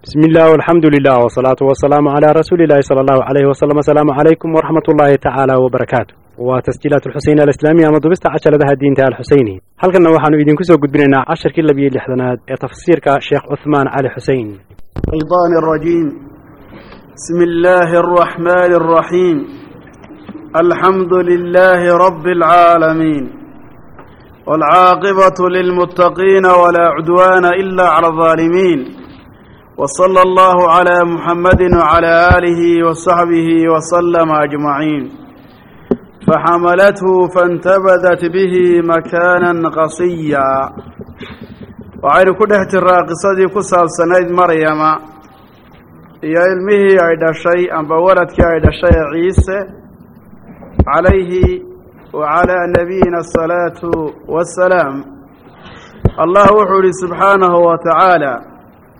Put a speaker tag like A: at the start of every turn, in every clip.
A: بسم الله والحمد لله والصلاة والسلام على رسول الله صلى الله عليه وسلم. السلام عليكم ورحمة الله تعالى وبركاته. وتسجيلات الحسين الإسلامية مضبست عشر لها الدين تاع الحسيني. هل كنا وحنا يدين كسو قد بيننا 10 كلا بيد لحظنات تفسير كشيخ عثمان علي حسين.
B: الشيطان الرجيم. بسم الله الرحمن الرحيم. الحمد لله رب العالمين والعاقبة للمتقين ولا عدوان إلا على الظالمين. وصلى الله على محمد وعلى آله وصحبه وسلم أجمعين. فحملته فانتبذت به مكانا قصيا. وعين كدهت الراقصة كسال سنيد مريم يا علمه عيد الشيء أم بولدك عيد الشيء عيسى عليه وعلى نبينا الصلاة والسلام. الله وحده سبحانه وتعالى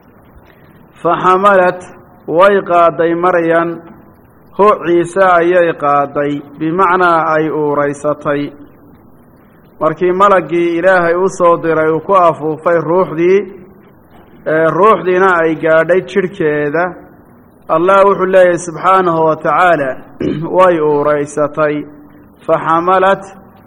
B: فحملت ويقاضي مريم هو عيسى يقاضي بمعنى أي أوريستي markii malagii ilaahay u soo diray uu ku afuufay ruuxdiina ay gaadhay jirkeeda allah wuxuu leeyahay subxaanahu wa tacaala way uuraysatay faxamalat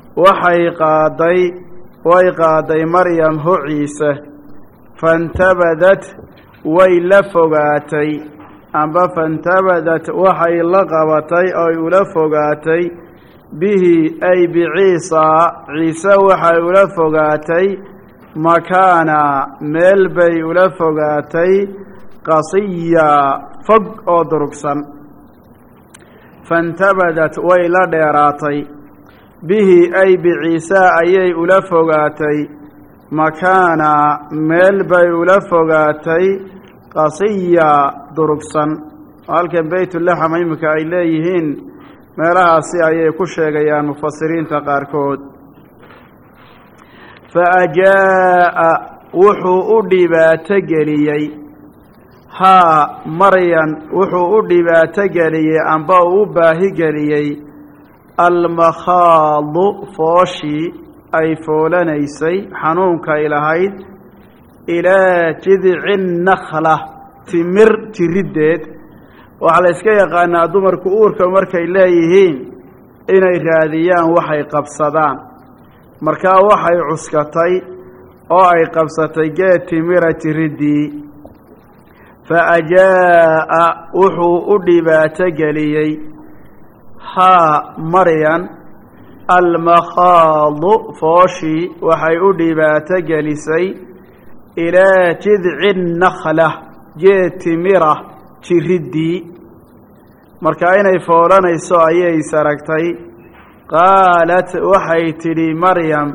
B: way qaaday maryam hu ciise fantabadat way la fogaatay amba fantabadat waxay la qabatay oy ula fogaatay bihi ay biciisa ciise waxay ula fogaatay makaana meel bay ula fogaatay qasiya fog oo durugsan fantabadat way la dheeraatay bihi ay biciisa ayay ula fogaatay makaana meel bay ula fogaatay qasiya durugsan halkan baytulaxam imika ay leeyihiin meelahaasi ayay ku sheegayaan mufasiriinta qaarkood faajaa'a wuxuu u dhibaato geliyey haa maryan wuxuu u dhibaato geliyey amba uu u baahi geliyey almakhaadu fooshii ay foolanaysay xanuunkay lahayd ilaa jidci nakhla timir jiriddeed waxaa la iska yaqaanaa dumarku uurka markay leeyihiin inay raadiyaan waxay qabsadaan markaa waxay cuskatay oo ay qabsatay geed timira jiriddii fa ajaa'a wuxuu u dhibaato geliyey haa maryan almakhaadu fooshii waxay u dhibaato gelisay ilaa jidci nakhla geed timira jiriddii marka inay foolanayso ayay saragtay qaalat waxay tidhi maryam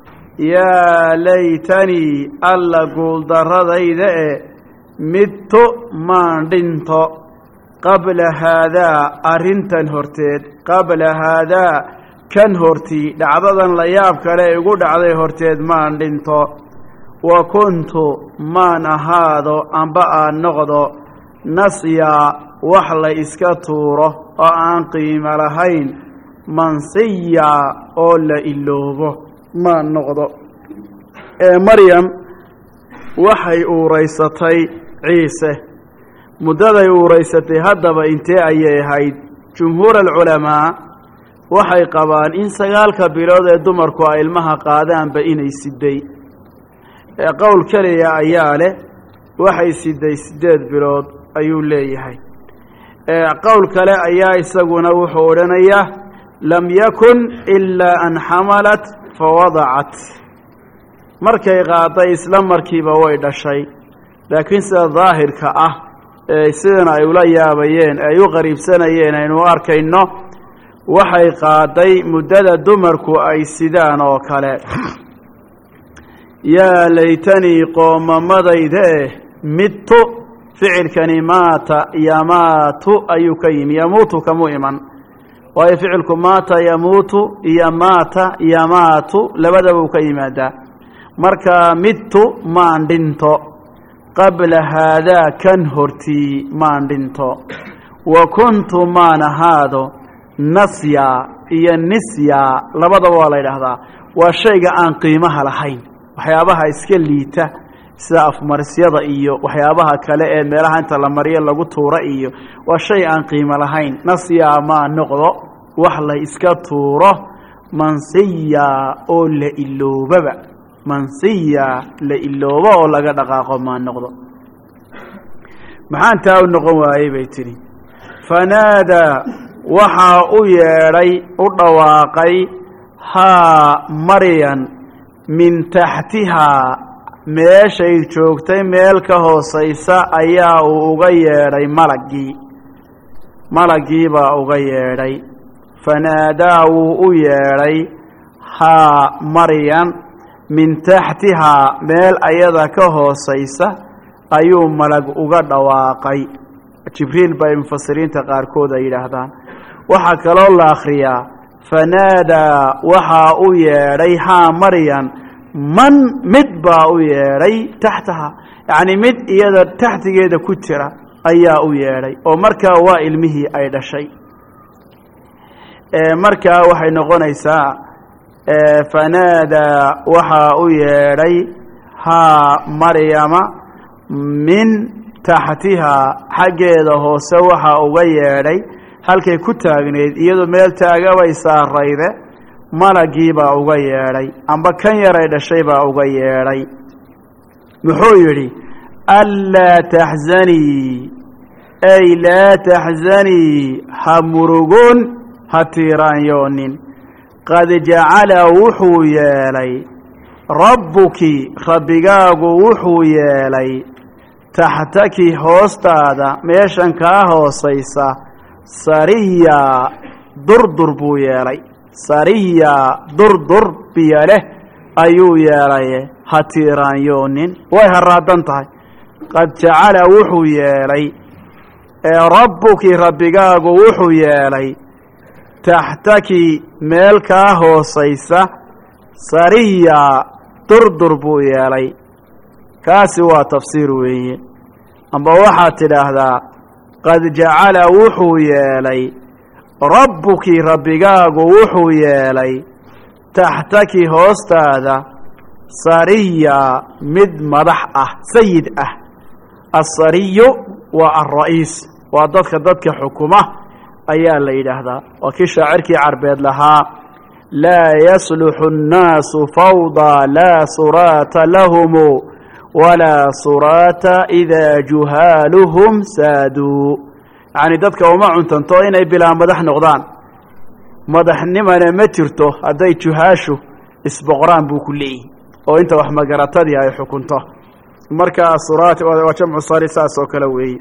B: yaa laytanii alla guuldarradayda midtu maan dhinto qabla haadaa arrintan horteed qabla haadaa kan hortii dhacdadan la yaab kale igu dhacday horteed maan dhinto wa kuntu maan ahaado amba aan noqdo nasyaa wax la iska tuuro oo aan qiimo lahayn mansiyaa oo la iloobo maan noqdo maryam waxay uuraysatay ciise muddaday uuraysatay haddaba intee ayay ahayd jumhuur alculamaa waxay qabaan in 9 bilood ee dumarku ay ilmaha qaadaanba inay siday qowl kaliya ayaa leh waxay siday 8 bilood ayuu leeyahay qowl kale ayaa isaguna wuxuu odhanayaa lam yakun ilaa an xamalat fawadacat markay qaaday isla markiiba way dhashay laakiin sida daahirka ah sidana ay ula yaabayeen ay u qariibsanayeen aynu arkayno waxay qaaday muddada dumarku ay sidaan oo kale yaa laytanii qoomamadayda midtu ficilkani maata yamaatu ayuu ka yimi yamuutu kamuu iman waayo ficilku maata yamuutu iyo maata yamaatu labadaba uu ka yimaadaa marka midtu maan dhinto qabla haadaa kan hortii maan dhinto wa kuntu maan ahaado nasya iyo nisya labadaba waa la yidhaahdaa waa shayga aan qiimaha lahayn waxyaabaha iska liita sida afmarsyada iyo waxyaabaha kale ee meelaha inta la mariyo lagu tuuro iyo waa shay aan qiimo lahayn nasyaa maa noqdo wax la iska tuuro mansiya oo la iloobaba mansiya la iloobo oo laga dhaqaaqo maa noqdo maxaan taa u noqon waayey bay tidhi fanaadaa waxaa u yeedhay u dhawaaqay haa maryan min taxtihaa meeshay joogtay meel ka hoosaysa ayaa uu uga yeedhay malaggii baa uga yeedhay fanaadaa wuu u yeedhay haa maryan min taxtihaa meel ayada ka hoosaysa ayuu malag uga dhawaaqay jibriil bay mufasiriinta qaarkood ay yidhaahdaan waxaa kaloo la akhriyaa fanaadaa waxaa u yeedhay haa maryan man mid baa u yeedhay taxtaha yacni mid iyada taxtigeeda ku jira ayaa u yeedhay oo markaa waa ilmihii ay dhashay markaa waxay noqonaysaa fanaadaa waxaa u yeedhay haa maryama min taxtihaa xaggeeda hoose waxaa uga yeedhay halkay ku taagneyd iyadoo meel taagabay saarayde malaggii baa uga yeedhay amba kan yaray dhashay baa uga yeedhay muxuu yidhi anlaa taxzanii ay laa taxzanii ha murugoon ha tiiraanyoonin qad jacala wuxuu yeelay rabbuki rabbigaagu wuxuu yeelay taxtaki hoostaada meeshan kaa hoosaysa sariya durdur buu yeelay sariya durdur biyo leh ayuu yeelaye ha tiiraanyoonin way haraadan tahay qad jacala wuxuu yeelay rabbuki rabbigaagu wuxuu yeelay taxtaki meel kaa hoosaysa sariya durdur buu yeelay kaasi waa tafsiir weeye amba waxaad tidhaahdaa qad jacala wuxuu yeelay rabbuki rabbigaagu wuxuu yeelay taxtaki hoostaada sariya mid madax ah sayid ah asariyu waa alra'iis waa dadka xukuma ayaa la yidhaahdaa waa kii shaacirkii carbeed lahaa laa yasluxu الnaasu fawdaa laa suraata lahumu walaa suraata idaa juhaaluhum saaduu yacni dadka uma cuntanto inay bilaa madax noqdaan madaxnimana ma jirto hadday juhaashu isboqraan buu ku leeyihi oo inta wax magaratadii ay xukunto marka suraat waa jamcu sari saas oo kale weeye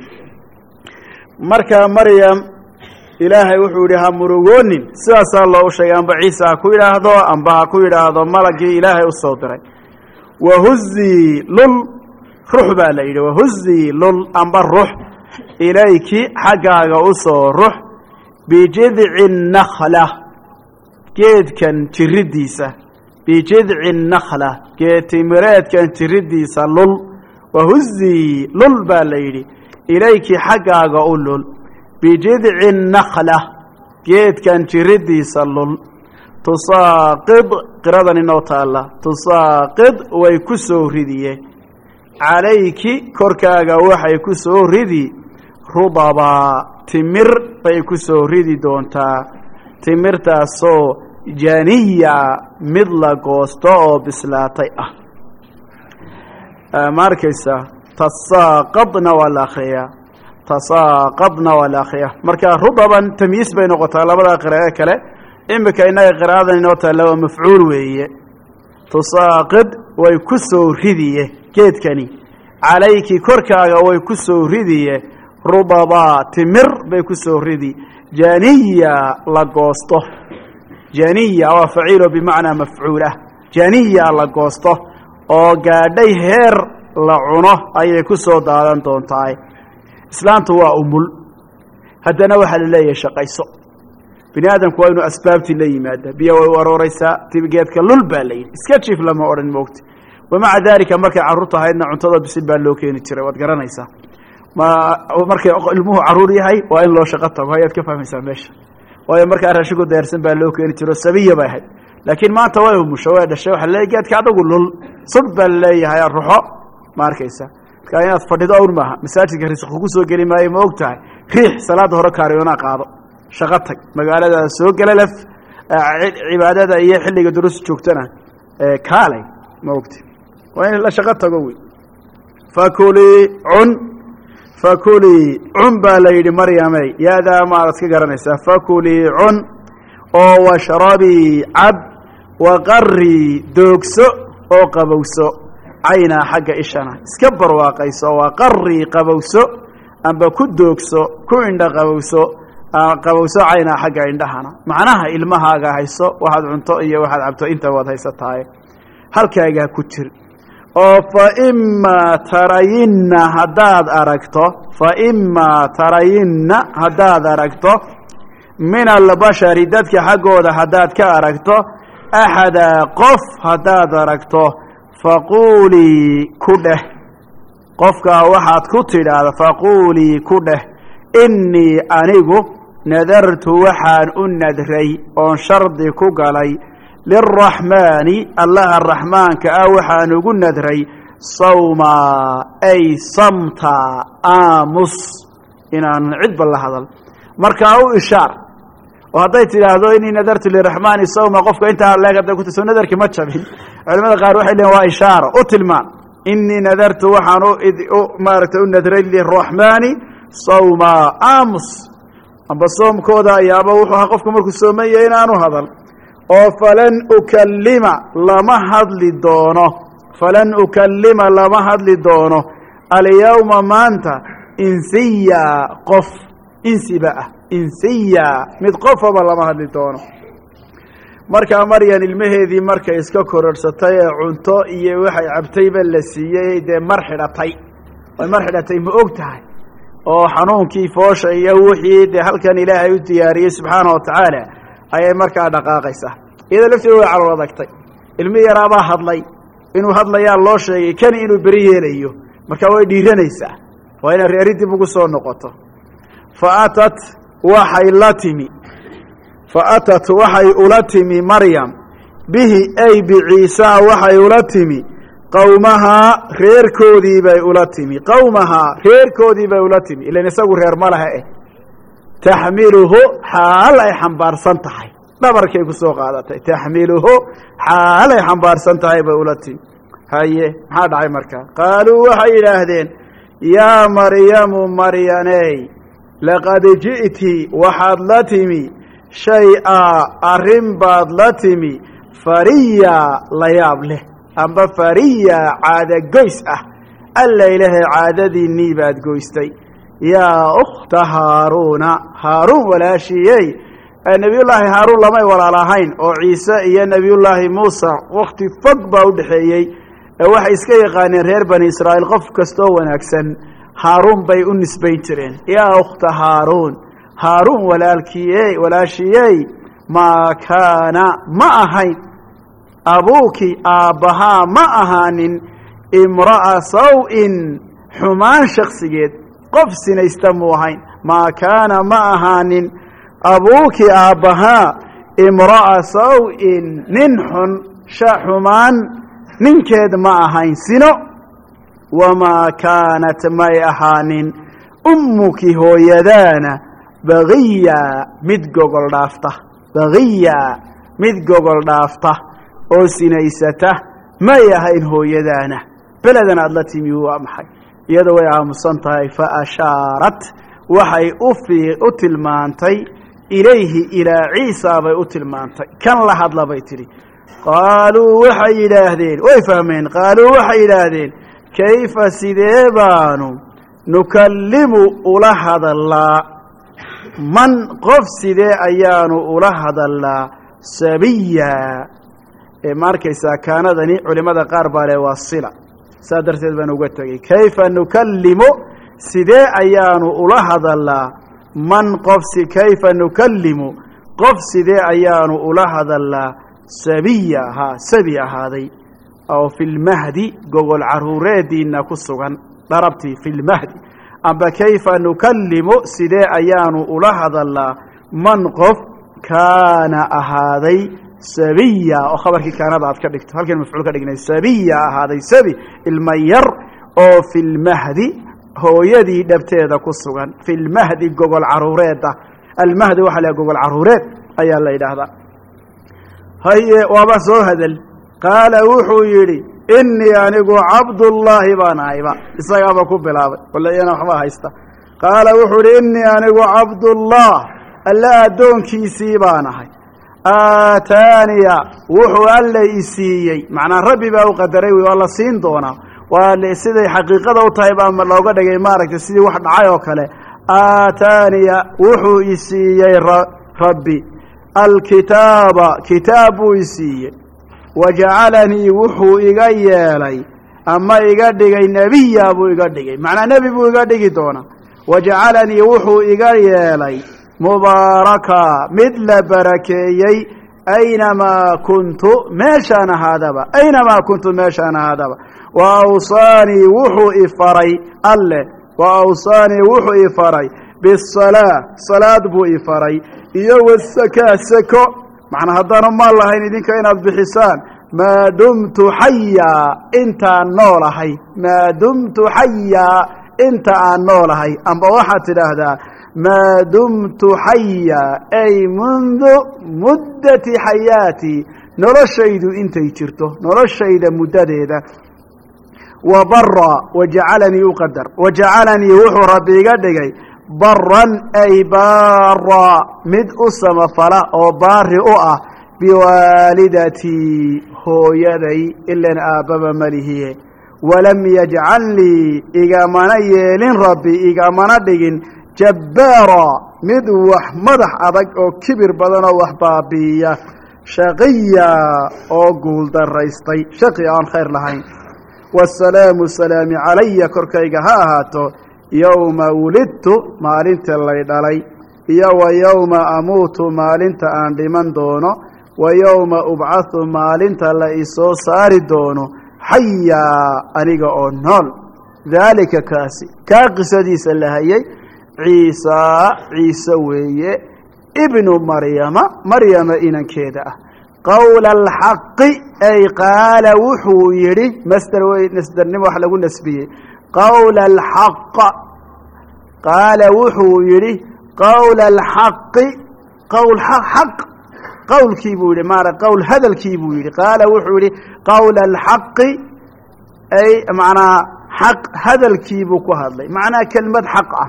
B: marka maryam ilaahay wuxuu yihi ha murugoonin sidaasaa loogu sheegay amba ciise ha ku yidhaahdo amba ha ku yidhaahdo malaggii ilaahay u soo diray wahuzii lul rux baa la yidhi wahuzii lul amba rux ilayki xaggaaga u soo rux bijidci nakla geedkan jiriddiisa bijidci nakla geedtimireedkan jiriddiisa lul wahuzii lul baa la yidhi ilayki xaggaaga u lul bijidci nakla geedkan jiriddiisa lul tusaaqid qiradan inoo taalla tusaaqid way ku soo ridiye calayki korkaaga waxay ku soo ridi rudabaa timir bay ku soo ridi doontaa timirtaasoo janiya mid la goosto oo bislaatay ah ma arkaysa tasaaqadna waa la akhriyaa tasaaqadna waa la akhriyaa marka rudaban tamyiis bay noqotaa labada qiraa'e kale imika innaga qiraa'adan inoo taalla waa mafcuul weeye tusaaqid way ku soo ridiye geedkani calayki korkaaga way ku soo ridiye rudabaa timir bay ku soo ridi janiya la goosto janiya waa faciilo bimacnaa mafcuulah janiya la goosto oo gaadhay heer la cuno ayay ku soo daadan doontahay islaantu waa umul haddana waxaa la leeyahay shaqayso bini aadamku waa inuu asbaabtii la yimaada biyo way u arooraysaa geedka lul baa la yidhi iska jiif lama odhan moogta wamaca daalika markay carruurta ahaydna cuntada bisil baa loo keeni jiray waad garanaysaa markay ilmuhu carruur yahay waa in loo shaqo tago ayaad ka fahmaysaa meesha waayo markaa raashigu deersan baa loo keeni jiro sabiya bay ahayd laakiin maanta way umusho way dhashay waxa leeyahay geedka adagu lul sud baa laleeyahay ruxo ma arkaysa marka inaad fadhido awr maaha masaajidka risq kugu soo geli maayo ma og tahay riix salaada hore kaariyoonaa qaado shaqo tag magaalada soo gala laf cibaadada iyo xilliga duruus joogtana kaalay ma ogti waa in la shaqo tago wey fakulii cun baa la yidhi maryamey yaadaa maad iska garanaysaa fakulii cun oo washrabii cab waqarii doogso oo qabowso caynaa xagga ishana iska barwaaqayso waqarii qabowso amba ku doogso ku indha qabowso caynaa xagga indhahana macnaha ilmahaaga hayso waxaad cunto iyo waxaad cabto inta waad haysatahay halkaagaa ku jir oo faimaa tarayinna haddaad aragto min albashari dadka xaggooda haddaad ka aragto axadaa qof haddaad aragto faquulii ku dheh qofkaa waxaad ku tidhaahda faquulii ku dheh innii anigu nadartu waxaan u nadray oon shardi ku galay lilraxmaani allaha raxmaanka ah waxaan ugu nadray sawmaa ay samta aamus inaanan cidba la hadal markaa u ishaar oo hadday tidhaahdo inii nadartu liraxmaani sawma qofka intaa leeg hadday kuta soo nadarki ma jabin culamada qaar waxay leeyiin waa ishaaro u tilmaan inii nadartu waxaan maaragtay u nadray liraxmaani sawma aamus amba soomkooda ayaaba wuxuu ahaa qofku markuu soomaya inaanu hadal oo falan ukallima lama hadli doono alyawma maanta insiya qof insiba ah insiya mid qofaba lama hadli doono markaa maryan ilmaheedii markay iska kororhsatay ee cunto iyo waxay cabtayba la siiyey dee mar xidhatay ma og tahay oo xanuunkii foosha iyo wixii dee halkan ilaahay u diyaariyey subxaana wa tacaala ayay markaa dhaqaaqaysaa iyadoo lafteeda way calool adagtay ilmi yaraabaa hadlay inuu hadlayaa loo sheegay kani inuu beri yeelayo markaa way dhiiranaysaa waa inay reeri dib ugu soo noqoto faatat waxay ula timi maryam bihi ay biciisaa waxay ula timi qowmahaa reerkoodii bay ula timi ilan isagu reer ma laha taxmiluhu xaal ay xambaarsan tahay dhabarkay ku soo qaadatay taxmiluhu xaal ay xambaarsan tahay bay ula timi haye maxaa dhacay markaa qaaluu waxay yidhaahdeen yaa maryamu maryaney laqad ji'ti waxaad la timi shay-a arrin baad la timi fariya la yaab leh amba fariya caada goys ah alla ilaahay caadadiinnii baad goystay yaa ukhta haaruuna haaruun walaashiyey nebiyullaahi haaruun lamay walaalahayn oo ciise iyo nebiyullaahi muusa wakhti fog baa u dhexeeyey waxay iska yaqaaneen reer bani israa'iil qof kastoo wanaagsan haaruun bay u nisbayn jireen yaa ukhta haaruun haaruun walaashiyey maa kaana ma ahayn abuuki aabbahaa ma ahaanin imra'a saw-in xumaan shaksigeed qof sinaysta muu ahayn maa kaana ma ahaanin abuuki aabbahaa imra'a saw-in nin xun xumaan ninkeed ma ahayn sino wamaa kaanat may ahaanin ummuki hooyadaana bagiya mid gogol dhaafta oo sinaysata may ahayn hooyadaana beledan aad la timi waa maxay iyada way aamusan tahay fa ashaarat waxay u tilmaantay ilayhi ilaa ciisa bay u tilmaantay kan la hadla bay tidhi qaaluu waxay yidhaahdeen way fahmeen qaaluu waxay yidhaahdeen kayfa sidee baanu nukallimu ula hadallaa man qof sidee ayaanu ula hadallaa sabiya ma arkaysaa kaanadani culimada qaar baa le waa sila saa darteed baan uga tegey kayfa nukallimu sidee ayaanu ula hadallaa man kayfa nukallimu qof sidee ayaanu ula hadallaa sabiya sabi ahaaday oo fi lmahdi gogol caruureediina ku sugan dharabtii fi lmahdi amba kayfa nukallimu sidee ayaanu ula hadallaa man qof kaana ahaaday sabiya oo khabarkii kaanada aad ka dhigto halkan mafcuul ka dhignay sabiya ahaaday sabi ilma yar oo fi lmahdi hooyadii dhabteeda ku sugan fi lmahdi gogol caruureeda almahdi waxaa la gogol caruureed ayaa la yidhaahdaa haye waaba soo hadal qaala wuxuu yidhi inii anigu cabdullaahi baan ahayba isagaaba ku bilaabay walayana waxba haysta qaala wuxuu yidhi inii anigu cabdullah alla addoonkiisii baan ahay aataaniya wuxuu alla isiiyey macnaa rabbi baa u qadaray wey waa la siin doonaa waa siday xaqiiqada u tahay baa looga dhigay maaragtay sidii wax dhacay oo kale aataaniya wuxuu isiiyey rabbi alkitaaba kitaab buu isiiyey wajacalanii wuxuu iga yeelay ama iga dhigay nebiya buu iga dhigay macnaa nebi buu iga dhigi doonaa wajacalanii wuxuu iga yeelay mubaaraka mid la barakeeyey aynamaa kuntu meeshaan ahaadaba aynamaa kuntu meeshaan ahaadaba wa awsaanii wuxuu ifaray alle wa awsaanii wuxuu ifaray bisalaa salaad buu ifaray iyo wasakaa sako macnaa haddaanu maal lahayn idinka inaad bixisaan maa dumtu xayaa intaan noolahay maa dumtu xayaa inta aan noolahay amba waxaad tidhaahdaa maa dumtu xayaa ay mundu muddati xayaatii noloshaydu intay jirto noloshayda muddadeeda wa bara wajacalanii uqadar wajacalanii wuxuu rabbi iga dhigay baran ay baara mid u samafala oo baari u ah biwaalidatii hooyaday ilan aabbaba malihiye walam yajcalnii igamana yeelin rabbi igamana dhigin jabbaara mid wax madax adag oo kibir badan oo wax baabi'iya shaqiya oo guuldaraystay shaqi aan khayr lahayn wasalaamu salaami calaya korkayga ha ahaato yowma wulidtu maalinta lay dhalay iyo wa yowma amuutu maalinta aan dhiman doono wa yowma ubcathu maalinta la isoo saari doono xayaa aniga oo nool daalika kaasi kaa qisadiisa la hayay ciise weeye ibnu maryama inankeeda ah qowla alxaqi ay qaala wuxuu yidhi masdernimo wax lagu nasbiyey qowla alxaq qaala wuxuu yidhi qowla alxaqi qowl xaq qowlkii buu yidhi maara qowl hadalkii buu yidhi qaala wuxuu yidhi qowla alxaqi ay macnaa xaq hadalkii buu ku hadlay macnaa kelmad xaq ah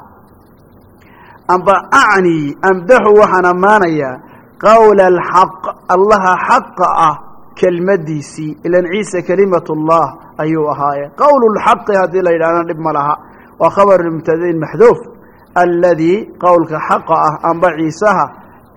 B: amba acni amdaxu waxaan ammaanayaa qowla alxaq allaha xaqa ah kelmadiisii ilan ciise kelimat ullah ayuu ahaaye qowl lxaqi haddii la yidhahdana dhib ma laha waa khabar mubtadain maxduuf alladii qowlka xaqa ah amba ciisaha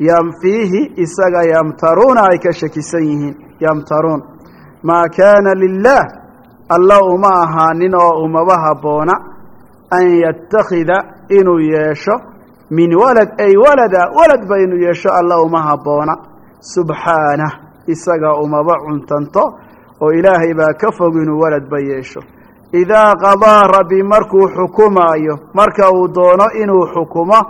B: fiihi isaga yamtaruuna ay ka shakisan yihiin yamtaruun maa kaana lilah alla uma ahaanin oo umaba habboona an yattakhida inuu yeesho min walad ay waladba inuu yeesho alla uma habboona subxaanah isaga umaba cuntanto oo ilaahay baa ka fog inuu waladba yeesho idaa qadaa rabbi markuu xukumaayo marka uu doono inuu xukumo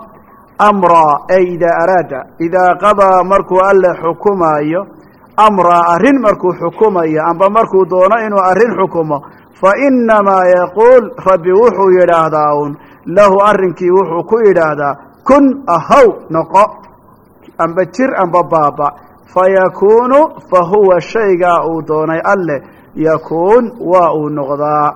B: amraa ay idaa araada idaa qadaa markuu alle xukumaayo amraa arrin markuu xukumayo amba markuu doono inuu arrin xukumo fa innamaa yaquul rabbi wuxuu yidhaahdaa uun lahu arrinkii wuxuu ku yidhaahdaa kun ahaw noqo amba jir amba baaba fayakuunu fa huwa shaygaa uu doonay alleh yakuun waa uu noqdaa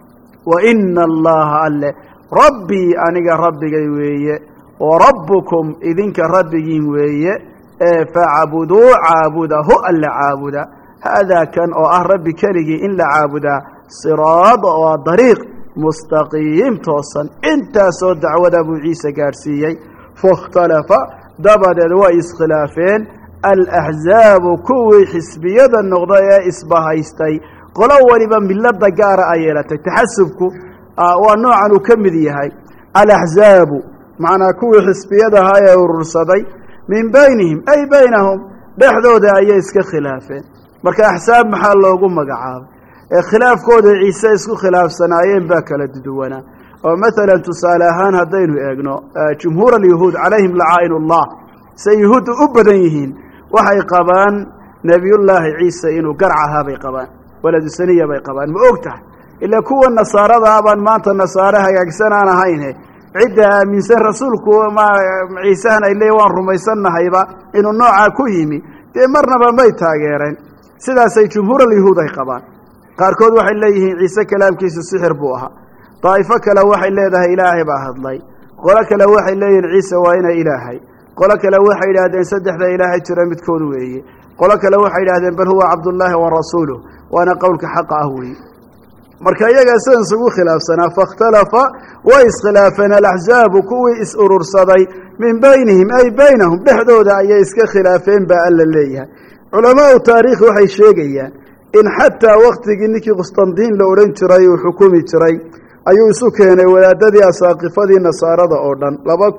B: wa ina allaha alle rabbii aniga rabbigay weeye wa rabbukum idinka rabbigiin weeye ee facbuduu caabudahu alla caabuda haadaa kan oo ah rabbi keligii in la caabudaa siraad waa dariiq mustaqiim toosan intaasoo dacwada buu ciise gaadhsiiyey fakhtalafa dabadeed way iskhilaafeen alaxzaabu kuwii xisbiyada noqda ee isbahaystay qolo waliba milada gaara ay yeelatay taxasubku waa noocan uu ka mid yahay alaxzaabu macnaa kuwii xisbiyadaha ee urursaday min baynihim ay baynahum dhexdooda ayay iska khilaafeen marka axsaab maxaa loogu magacaabay ee khilaafkooda ciise isku khilaafsanaayeen baa kala duwanaa oo maalan tusaale ahaan haddaynu eegno jumhuur alyahuud calayhim lacaa'in ullah say yahuuddu u badan yihiin waxay qabaan nebiyullaahi ciise inuu garc ahaa bay qabaan waladu saniya bay qabaan ma og tahay إلا كوا النصارى ذهبان مانت النصارى هيكسنا هينه عدة من سر رسولك ما عيسانا إليه وان رميسنا هيبا إنه النوع كوهيمي مرنا بميتها غيرين سيدا سي جمهور اليهود قبان قاركود waxay leeyihiin ciise kalaamkiisa sixir buu ahaa طائفه kale waxay leedahay ilaahay baa hadlay qolo kale waxay leeyihiin ciise waa ina ilaahay qolo kale waxay yiraahdeen saddexda ilaahay jira midkood weeye qolo kale waxay yiraahdeen bal huwa abdullah wa rasuluhu waana qowlka xaq ah weeye marka iyaga sidoo isugu khilaafsanaa fakhtalafa wa iskhilaafana al-ahzab kuwi is urursaday min baynihim ay baynahum dhaxdooda ayay iska khilaafeen ba alla leeyahay علماء التاريخ waxay sheegayaan in hatta waqtigii ninkii Qustandiin la oran jiray oo xukumi jiray ayuu isu keenay wadaadadii asaaqifadii nasaarada oo dhan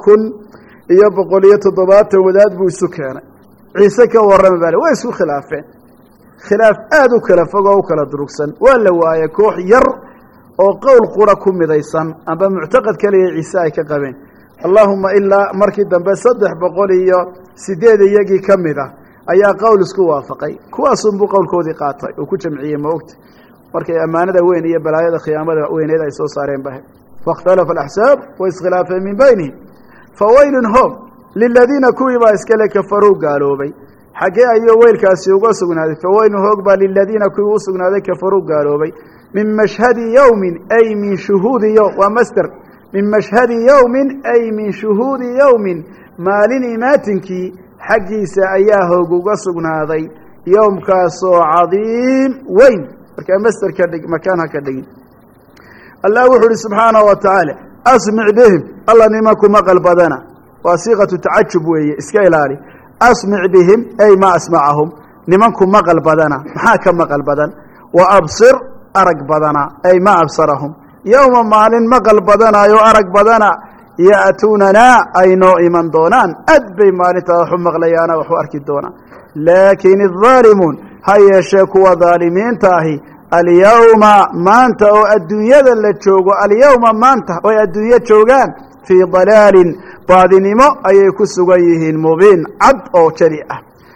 B: 2170 wadaad buu isu keenay ciise ka waran baa way isku khilaafeen khilaaf aad u kala fogo oo kala durugsan wala waaye koox yar oo qowl qura ku midaysan amba mu'taqad kaliya ciise ay ka qabeen allahumma illa markii dambe 308 iyagii kamida ayaa qowl isku waafaqay kuwaas uu qowlkoodii qaatay oo ku jamciyay ma ogta markay amaanada weyn iyo balaayada qiyaamada weyneed ay soo saareen bahay faqtalafa al-ahsab wa iskhilafa min baynihim fawaylun hum lilladheena kuwiba iskale kafaru gaaloobay xagee ayo weylkaasi uga sugnaaday fawaylun hum ba lilladheena kuwi u sugnaaday kafaru gaaloobay min mashhadi yawmin ay min shuhudi yawm wa masdar min mashhadi yawmin ay min shuhudi yawmin maalin imaatinki xaqiisa ayaa hoog uga sugnaaday yawmkaasoo cadiim weyn marka masdarka dhig makaanha ka dhigin allah wuxuu subhanahu wa ta'ala asmi' bihim allah nimanku maqal badana waa siiqatu ta'ajjub weeye iska ilaali asmi' bihim ay ma asma'ahum nimanku maqal badana maxaa ka maqal badan wa absir arag badana ay ma absarahum yawma maalin maqal badana iyo arag badana يأتوننا أينو إيمان دونان أدبي مالتا وحمق ليانا وحو أركي دونا لكن الظالمون هيا شكوا ظالمين تاهي اليوم مانتا الدنيا اللي تشوغو اليوم مانتا الدنيا تشوغان في ضلال بعضنمو أي كسوغيهن مبين عبد أو شريعة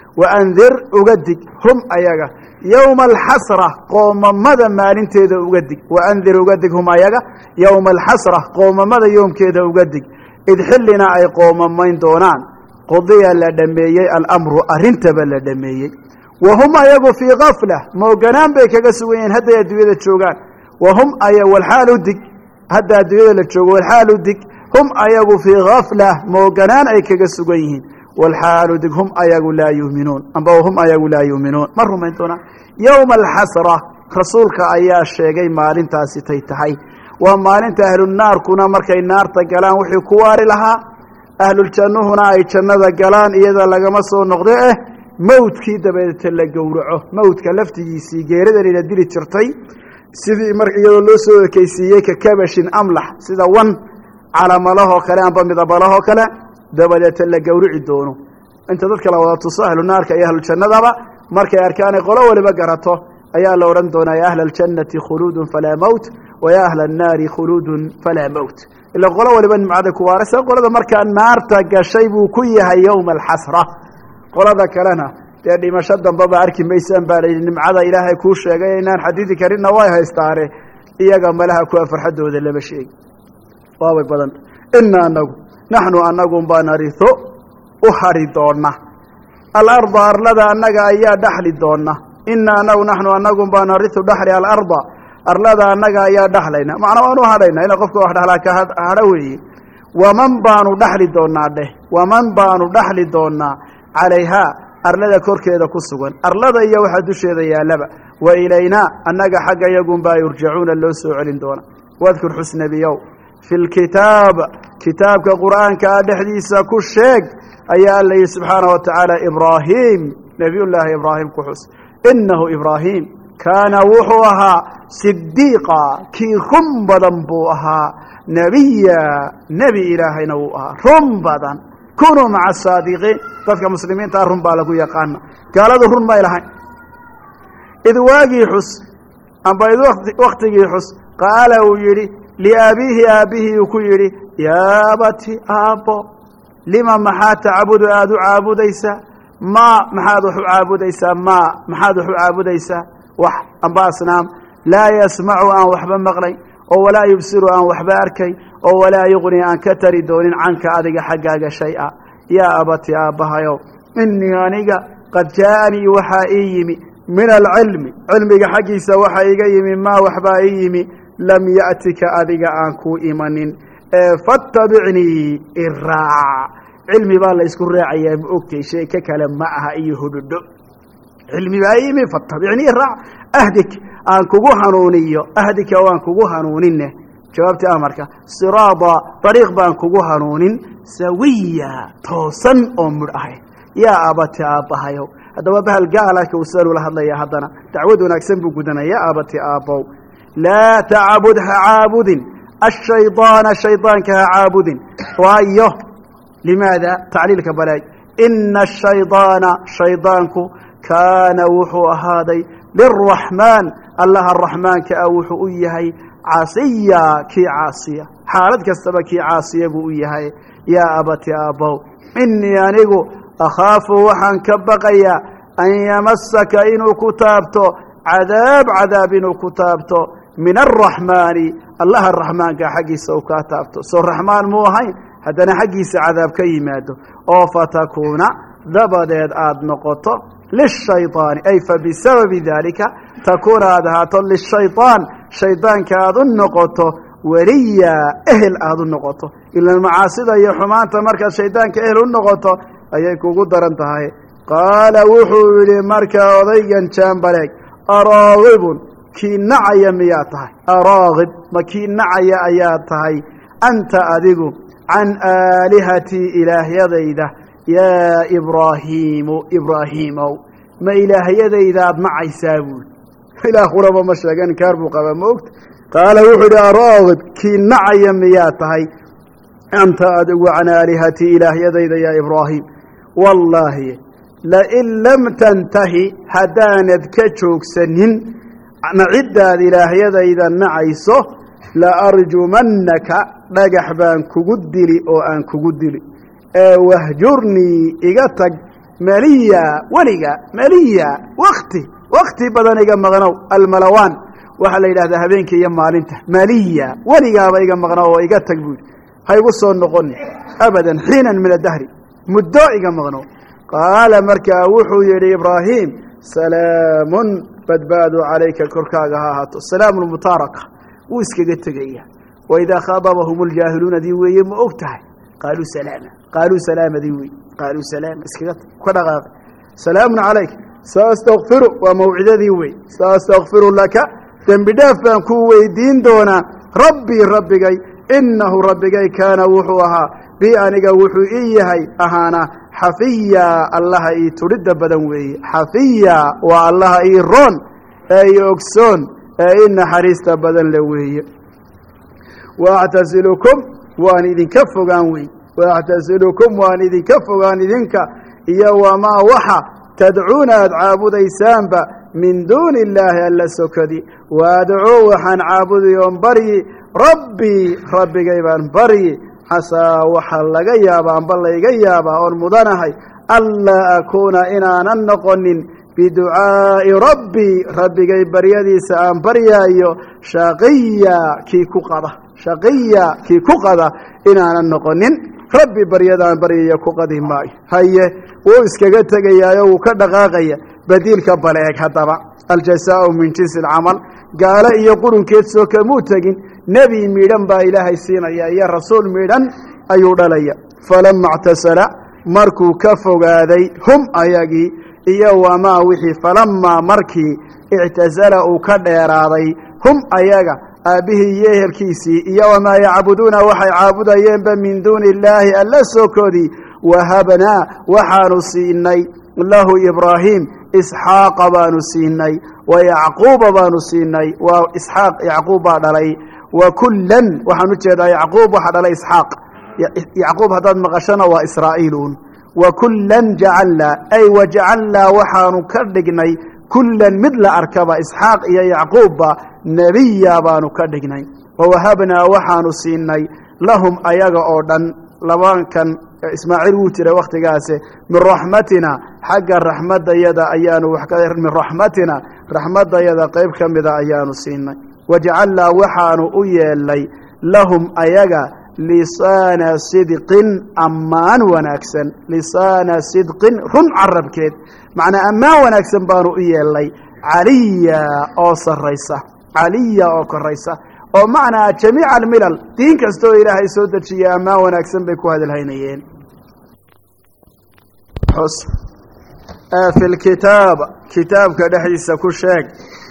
B: وأنذر أقدك هم أيغا يوم الحسرة قوم ماذا مالين تيدا أقدك وأنذر أقدك هم أيغا يوم الحسرة قوم ماذا يوم كيدا أقدك إذ حلنا أي قوم مين دونان قضي لدميي الأمر أرنتب لدميي وهم أيغو في غفلة موقنان بيك قسوين هدا يدوية تشوغان وهم أيغو والحال دك هدا يدوية تشوغ والحال دك هم أيغو في غفلة موقنان أي كقسوين والحال دك هم أيغو لا يؤمنون أما هم أيغو لا يؤمنون مرهم أنتونا يوم الحسرة رسولك أيها الشيقين مالين تاسيتي تحي ومالين أهل النار كنا مركي النار تقلان وحي كواري لها أهل الجنة هنا أي جنة قلان إذا لقمصوا نقضيه موت كي دبيت لقورعه موت كلفتي سيجيرد اللي نديري تشرتي سيدي مركي يدلو سو كيسيك كبش أملح سيدا ون على ماله كلام بمضى بله كلا دبيت لقورع دونه أنت تذكر لو تصاهل النار كأي أهل الجنة دابا مركي أركان قلوا اللي بقرته أيا لو رندونا يا أهل الجنة خلود فلا موت ويا أهل النار خلود فلا موت إلا قلوا اللي بن معدك وارسة قلوا مركي النار تقشيب كيها يوم الحسرة قلوا كلنا يعني ما شد بابا أركي ميسان بالي إن معدا إلهي كوش يقين حديثي كرينا وايها يستعري إياقا ملها كوافر حد وذا اللي بشيء واوي بدن إنا نحن أنكم بانريثو أحريدونا الأرض أرلدا أنك أيها دحل دونا إنا نحن أنكم بانريثو دحل الأرض أرلدا أنك أيها دحلنا معنا وأنو هدينا إلا قفك واحد لك هدوي ومن بانو دحل دونا ده ومن بانو دحل دونا عليها أرلدا كوركيدا كسوغان أرلدا إيا واحد شيء يا لبا وإلينا أنك حق يقوم با يرجعون اللوسو علين دونا واذكر حسن بيو في الكتاب كتاب كقرآن كحديث كشيك أي الله سبحانه وتعالى إبراهيم نبي الله إبراهيم كحس إنه إبراهيم كان وحوها صديقا كي خنبضا بوها نبي إلهي نوها رنبضا كونوا مع الصادقين تذكر مسلمين تارهم بالكو يقانا قال هذا رنبا إلهي إذ واقي حس أما إذ وقت حس قال ويري لأبيه يكيري يا بتي أبو لما محا تعبد آدو عابديسا ما محادو عابديسا ما محادو عابديسا وح أنبا أصنام laa yasmacu aan waxba maqlayn oo walaa yubsiru aan waxba arkayn oo walaa yuqni aan ka tari doonin canka adiga xaggaaga shay-a yaa abati aabbahayow inii aniga qad jaaanii waxaa ii yimi min alcilmi cilmiga xaggiisa waxaa iga yimi maa waxbaa ii yimi lam ya'tika adiga aan kuu imanin faattabicnii iraac cilmi baa la isku raacayaa ma ogtay shay ka kale ma aha iyo hudhodho cilmi baa ii yimi faattabicnii iraac ahdik aan kugu hanuuniyo ahdika waan kugu hanuuninne jawaabtii amarka siraada dariiq baan kugu hanuunin sawiya toosan oo mudh ahayn yaa abati aabbahayow haddaba bahal gaalaka uu sidan ula hadlaya haddana dacwad wanaagsan buu gudanaya abati aabbow laa tacbud ha caabudin ashaydaana shaydaanka ha caabudin waayo limaada tacliilka balaay ina ashaydaana shaydaanku kaana wuxuu ahaaday liraxmaan allaha raxmaanka ah wuxuu u yahay caasiya kii caasiya xaalad kastaba kii caasiya buu u yahay yaa abati aabbow inii anigu akhaafu waxaan ka baqayaa an yamasaka inuu ku taabto cadaab inuu ku taabto min araxmaani allaha raxmaanka xaggiisa uu kaa taabto soo raxmaan muu ahayn haddana xaggiisa cadaab ka yimaado oo fatakuuna dabadeed aada noqoto lishaydaani ay fa bisababi daalika takuuna aada ahaato lishayaan shaydaanka aada u noqoto weliya ehel aada u noqoto ilaan macaasida iyo xumaanta markaad shaydaanka ehel u noqoto ayay kugu daran tahay qaala wuxuu yidhi markaa odaygan jaambaleeg araagibun kii nacaya miyaa tahay araagib ma kii nacaya ayaa tahay anta adigu can aalihatii ilaahyadayda yaa ibraahiimu ibraahiimow ma ilaahyadaydaad nacaysaa buuli ilaahunaba ma sheega inkaar buu qabaa ma ogta qaala wuxuu yidhi araagib kii nacaya miyaa tahay anta adigu can aalihatii ilaahyadayda yaa ibraahiim wallaahi lain lam tantahi haddaanad ka joogsanin naciddaad ilaahyadayda nacayso la arjumannaka dhagax baan kugu dili oo aan kugu dili ee wahjurnii iga tag maliya weliga maliya wakti badan iga maqnow almalawaan waxaa la yidhahdaa habeenka iyo maalinta maliya weligaaba iga maqnow oo iga tag buuhi ha igu soo noqoni abadan xiinan min adahri muddo iga maqnow qaala markaa wuxuu yidhi ibraahiim salaamun badbaadu calayka korkaaga ha ahaato salaamu mutaaraka wuu iskaga tegaya waidaa khaadabahum ljaahiluunadii weeye ma og tahay qaaluu salaamadii wey qaaluu salaama iskaga ka dhaqaaqay salaamun calayk saastakfiru waa mawcidadii wey saastakfiru laka dembi dhaaf baan kuu weydiin doonaa rabbii rabbigay inahu rabbigay kaana wuxuu ahaa bi aniga wuxuu ii yahay ahaana xafiya allaha ii tudhidda badan weeye xafiya waa allaha ii roon ee ii ogsoon ee ii naxariista badan le weeye waactasilukum waan idinka fogaan wey waactasilukum waan idinka fogaan idinka iyo wamaa waxa tadcuuna aad caabudaysaanba min duuni illaahi alla sokadi waadcuu waxaan caabudi oon baryi rabbii rabbigay baan baryi casaa waxaa laga yaabaa amba layga yaabaa oon mudanahay anlaa akuuna inaanan noqonin biducaa'i rabbii rabbigay baryadiisa aan baryaayo shaqiya kii ku qada inaanan noqonin rabbi baryadaan baryayo ku qadi maayo haye wuu iskaga tegayaayo wuu ka dhaqaaqaya badiilka baleeg haddaba aljasaau min jinsi alcamal gaalo iyo qurunkeed soo kamuu tegin nebi midhan baa ilaahay siinaya iyo rasuul midhan ayuu dhalaya falama اctasala markuu ka fogaaday hum ayagii iyo wamaa wixii falamaa markii ictasala uu ka dheeraaday hum ayaga aabbihii iyo ehelkiisii iyo wamaa yacbuduuna waxay caabudayeenba min duuni illaahi alla sokodii wahabnaa waxaanu siinay lahu ibraahiim isxaaqa baanu siinay wa yacquuba baanu siinay waa isxaaq yacquub baa dhalay wa kullan waxaan u jeedaa yacquub waxaa dhalay isxaaq yacquub haddaad maqashana waa israa'iiluun wa kullan jacalnaa ay wajacalnaa waxaanu ka dhignay kullan mid la arkaba isxaaq iyo yacquubba nebiya baanu ka dhignay wawahabnaa waxaanu siinay lahum ayaga oo dhan labankan ismaaciil wuu jiray wakhtigaase min raxmatina xagga raxmadayada ayaanu min raxmatina raxmadayada qayb ka mida ayaanu siinay wajacalnaa waxaanu u yeelnay lahum ayaga lisaana sidqin ammaan wanaagsan lisaana sidqin run carabkeed macnaa ammaan wanaagsan baanu u yeelnay caliya oo sarraysa caliya oo koraysa oo macnaa jamiica almilal diin kasta oo ilaahay soo dejiya ammaan wanaagsan bay ku hadalhaynayeen fi lkitaab kitaabka dhexdiisa ku sheeg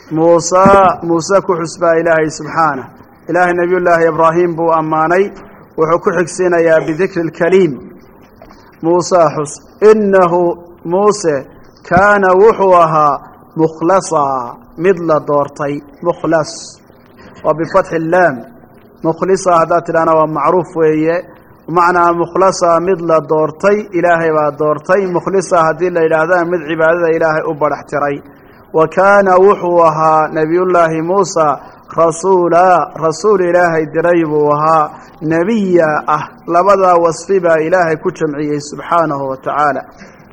B: muuse ku xus baa ilaahay subxaanah ilaahay nebiyullaahi ibraahim buu ammaanay wuxuu ku xigsiinayaa bidikri اlkaliim muuse xus inahu muuse kaana wuxuu ahaa mukhlasa mid la doortay mukhlas waa bifatxi اllaam mukhlisa haddaad tidhahna waa macruuf weeye macnaa mukhlasa mid la doortay ilaahay baa doortay mukhlisa haddii la yidhaahdana mid cibaadada ilaahay u badhax tiray wa kaana wuxuu ahaa nebiyullaahi muusa rasuula rasuul ilaahay diray buu ahaa nebiya ah labadaa wasfi baa ilaahay ku jamciyey subxaanahu wa tacaala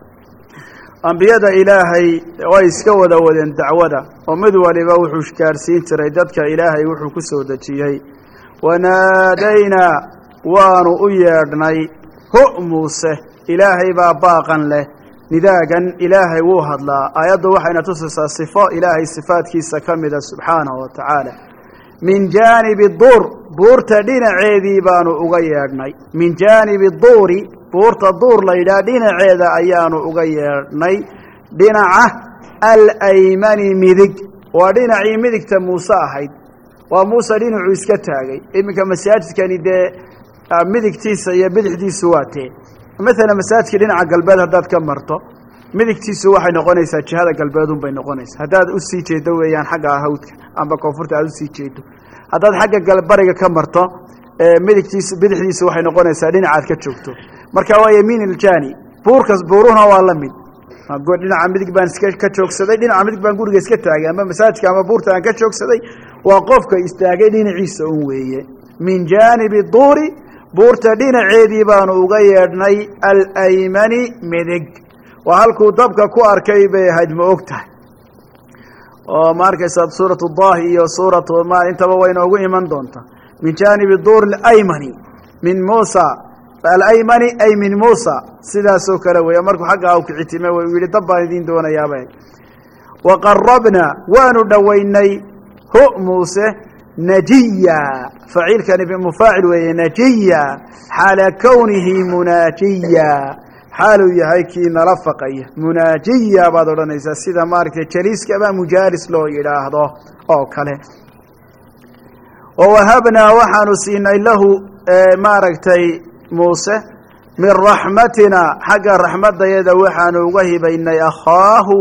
B: ambiyada ilaahay way iska wada wadeen dacwada oo mid waliba wuxuu gaarsiin jiray dadka ilaahay wuxuu ku soo dejiyey wanaadaynaa waanu u yeedhnay hu muuse ilaahay baa baaqan leh nidaagan ilaahay wuu hadlaa aayaddu waxayna tusaysaa sifo ilaahay sifaadkiisa ka mida subxaanahu wa tacaala min jaanibi duur buurta dhinaceedii baanu uga yeedhnay min jaanibi duuri buurta duur la yidhaha dhinaceeda ayaanu uga yeedhnay dhinaca alaymani midig waa dhinacii midigta muuse ahayd waa muuse dhinacuu iska taagay iminka masaajidkani dee midigtiisa iyo bidixdiisu waa tee maalan masaajidka dhinaca galbeed haddaad ka marto midigtiisu waxay noqonaysaa jihada galbeedun bay noqonaysaa haddaad u sii jeedo weeyaan xagga hawdka amba koonfurta aad usii jeedo haddaad xagga bariga ka marto bidixdiisu waxay noqonaysaa dhinacaad ka joogto marka waa yamiin iljani buuruhuna waa la mid dhinaca midig baan ka joogsaday dhinaca midig baan guriga iska taagay ama masaajidka ama buurta aan ka joogsaday waa qofka istaagay dhinaciisa un weeye min jaanibi duuri buurta dhinaceedii baanu uga yeedhnay alaymani midig waa halkuu dabka ku arkay bay ahayd ma og tahay oo ma arkaysaa suuratu daahi iyo suuratu intaba way inoogu iman doontaa min jaanibi duur alaymani min muusa alaymani ay min muusa sidaasoo kale weeye markuu xagga awkicitime u yidhi dab baan idiin doonayaaba waqarabnaa waanu dhowaynay hu muuse najiya faciilkani mufaacil weeye najiya xaala kownihi munaajiya xaaluu yahay kii nala faqaya munaajiya baad odhanaysaa sida maaragtay jaliiskaba mujaalis loo yidhaahdo oo kale wawahabnaa waxaanu siinay lahu maaragtay muuse min raxmatina xagga raxmadayada waxaanu uga hibaynay akhaahu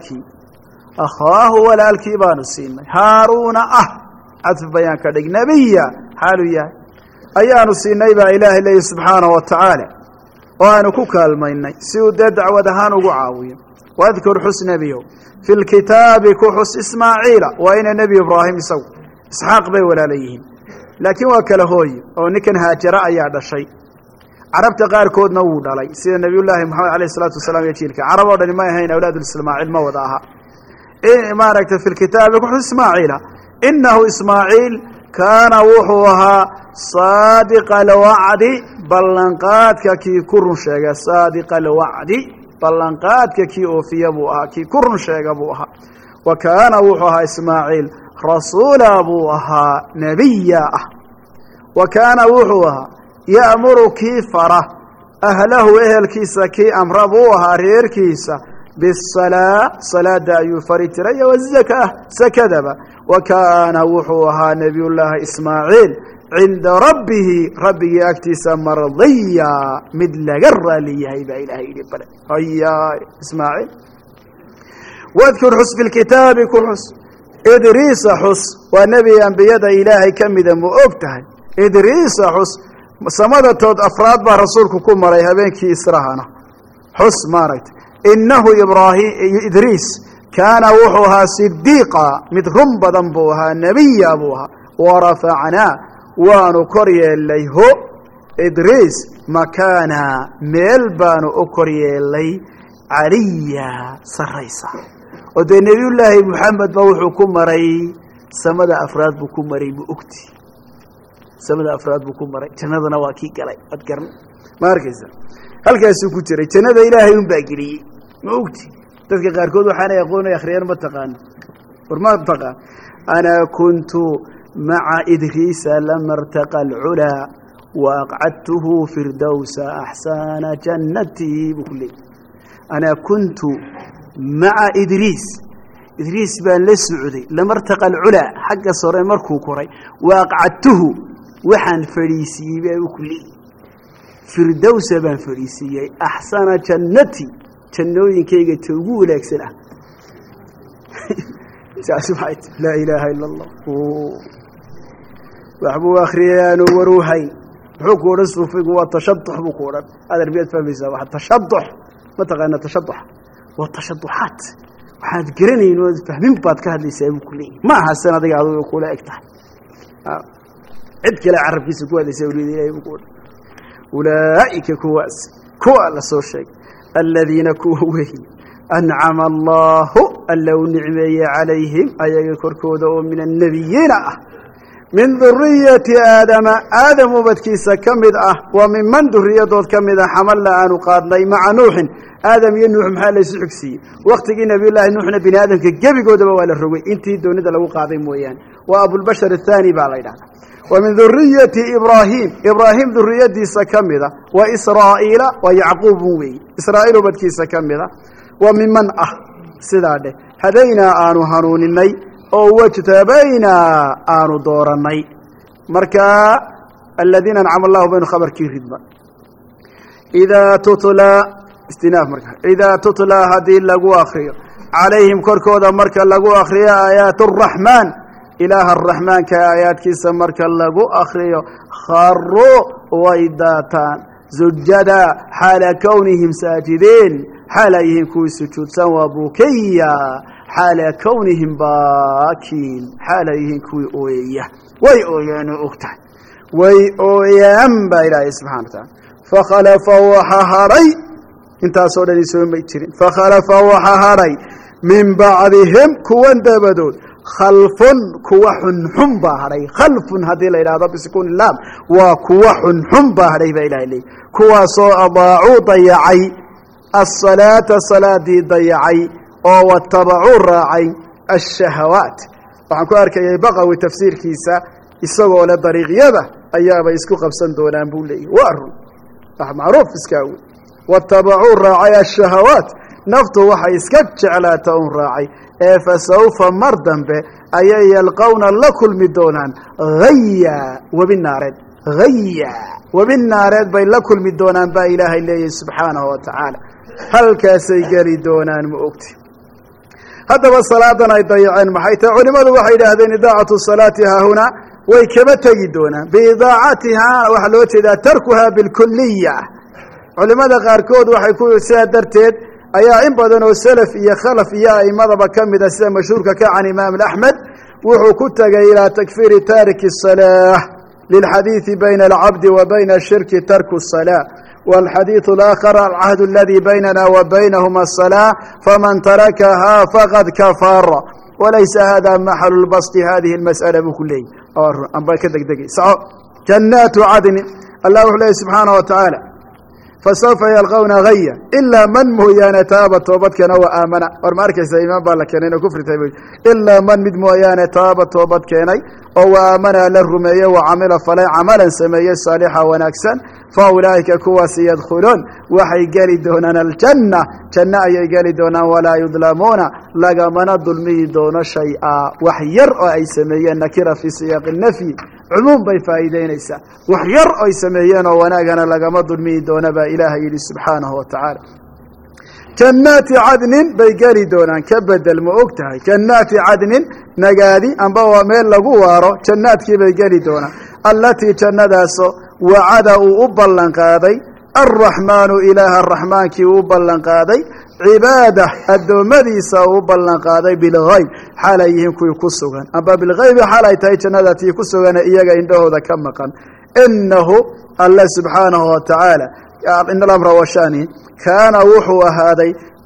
B: walaalkii baanu siinay haaruuna cadf bayaan ka dhig nebiya xaaluu yahay ayaanu siinay baa ilaahay leeyahy subxaanahu wa tacaala oo aanu ku kaalmaynay si uu dee dacwad ahaan ugu caawiyo wadkur xus nebiyow fi lkitaabi ku xus ismaaciila waa ina nebi ibraahim isagu isxaaq bay walaala yihiin laakiin waa kala hooye oo ninkan haajara ayaa dhashay carabta qaarkoodna wuu dhalay sida nebiyullaahi moxamed alayh isalaatu wasalaam iyo jiilka carab oo dhani may ahayn awlaadismaaciil ma wada aha maaragtay fi lkitaabi ku xus ismaaciila inahu ismaaciil kaana wuxuu ahaa saadiqa alwacdi ballanqaadka kii ku run sheega saadiqa alwacdi ballanqaadka kii oofiya buu ahaa kii ku run sheega buu ahaa wa kaana wuxuu ahaa ismaaciil rasuula buu ahaa nebiya wa kaana wuxuu ahaa ya'muru kii fara ahlahu ehelkiisa kii amra buu ahaa reerkiisa bisalaa salaada ayuu fari jiray iyo wazakaa sakadaba wa kaana wuxuu ahaa nebiyullaahi ismaaciil cinda rabbihi rabbigii agtiisa mardiya mid laga raali yahay baa ilahay yidhi bale haya ismaaciil wadkur xus fi lkitaabi ku xus idriisa xus waa nebi ambiyada ilaahay ka mida ma og tahay idriisa xus samadatood afraad baa rasuulku ku maray habeenkii israhana xus maaragtay inahu idriis kaana wuxuu ahaa sidiiqa mid run badan buu ahaa nebiya buu ahaa warafacnaa waanu kor yeelnay ho idriis makaana meel baanu u kor yeelnay caliya sarraysa ودي نبي الله محمد بوحو كمري سمد أفراد بكمري بأكتي سمد أفراد بكمري جنة نواكي قلي أذكرنا ما أركز هل كاسو كتير جنة إلهي باقري بأكتي تذكر قاركود وحانا يقولون يا أخريان ما تقان ورما تقان أنا كنت مع إدريس لما ارتقى العلا وأقعدته فردوس أحسان جنتي بكل أنا كنت مع إدريس بان للسعودي لما ارتقى العلا حق صوري مركو كوري وأقعدته وحن فريسي بكل فردوس بان فريسي أحسان جنتي جنوين كيغا توقو لك سنة سبحانه لا إله إلا الله وحبو أخريان وروحين حكو رسو فيك والتشطح بكورا هذا ربيت فهميسا واحد تشطح ما تغنى تشطح والتشطحات waxaad garanay inuu fahmin baad ka hadlaysay kulliin ma aha sanadiga adoo kula egtahay cid kale carabkiisa ku hadlaysay waliilay ugu ulaaika kuwa la soo sheeg alladina kuwa an'ama allah allahu ni'maya alayhim ayaga korkooda oo min annabiyina min dhurriyyati aadam ubadkiisa kamid wa min man dhurriyadood kamid xamalna aanu qaadnay ma'a nuuhin آدم ينوح محل يسحكسي وقت جينا بالله نوحنا بن آدم كجبي جود بوال الرجوي أنتي دون ذا لو قاضي مويان وأبو البشر الثاني بعلينا ومن ذرية إبراهيم ذرية سكمدة وإسرائيل ويعقوب موي إسرائيل بدكي سكمدة ومن من سداده هدينا آنو هارون الني أو وجتبينا آنو دور الني مركا الذين أنعم الله بين خبر كيف إذا تطلع استناف مركا إذا تطلع هذه اللقو أخرية عليهم كركودا مركا اللقو أخرية آيات الرحمن إله الرحمن كآيات كيسا مركا اللقو أخرية خروا ويداتان زجدا حال كونهم ساجدين حاليهم كوي سجود سوا بوكيا حال كونهم باكين حاليهم كوي أوية وي أويان أختان وي أويان بإله سبحانه وتعالى فخلف وحهري انت صورني سوين بيترين فخلف وحهري من بعدهم كوان دبدود خلف كوحن باهري خلف هذه الإرادة بسكون اللام وكوحن باهري بإله إليه كوا سو أضاعوا ضيعي الصلاة ضيعي أو واتبعوا الراعي الشهوات وعنكو أركي بغوي تفسير كيسا يسوى لطريق يبه أيابا يسكو قبسان دونان بولي وأرون معروف اسكاوي واتبعوا الراعي الشهوات نفطوا وحي اسكتش على تون راعي فسوف مردا به أي يلقون لكل مدونان غيا وبالنارد بين لكل مدونان با إله إليه سبحانه وتعالى هل كاسي قري دونان مؤكتي هذا والصلاة يضيعين محيطة علماء وحيد هذين إضاعة الصلاة هنا ويكما تجدون بإضاعتها وحلوت إذا تركها بالكلية علماء قاركود وحيكون سادرتين أيا إن بدن والسلف يا خلف يا إمام بكم إذا سام مشهور كعن إمام الأحمد وحكوت إلى تكفير تارك الصلاة للحديث بين العبد وبين الشرك ترك الصلاة والحديث الآخر العهد الذي بيننا وبينهما الصلاة فمن تركها فقد كفر وليس هذا محل البسط هذه المسألة بكلين أما كدك دقي جنات عدن الله سبحانه وتعالى فسوف يلقون غيا إلا من مهيان تاب توبتك وآمن ورمارك سيمان بالكينين وكفر تيبوي إلا من مد مهيان تاب توبتك أو آمن للرمية وعمل فلا عملا سمية صالحا ونكسا فأولئك كواس يدخلون وحي قالي دونان الجنة جنة يقالي دونان ولا يظلمون لقى من الظلمي دون شيئا وحير أي سمية نكرة في سياق النفي عموم بفائدين إيسا وحير أي سميين وناقنا لقى من الظلمي دون با إلهي سبحانه وتعالى جنات عدن بيقالي دونان كبدل مؤكتها جنات عدن نقادي أنبوا ميل لقوارو جنات كي بيقالي دونان التي جنداسو وعدوا أبلن قاضي الرحمن إله الرحمن كي أبلن قاضي عباده الدومديس أبلن قاضي بالغيب حاليهم كي كسوغان أما بالغيب حالي تاي جنداتي كسوغان إياغا إنده ذا كمقا إنه الله سبحانه وتعالى إن الأمر وشاني كان وحو هذا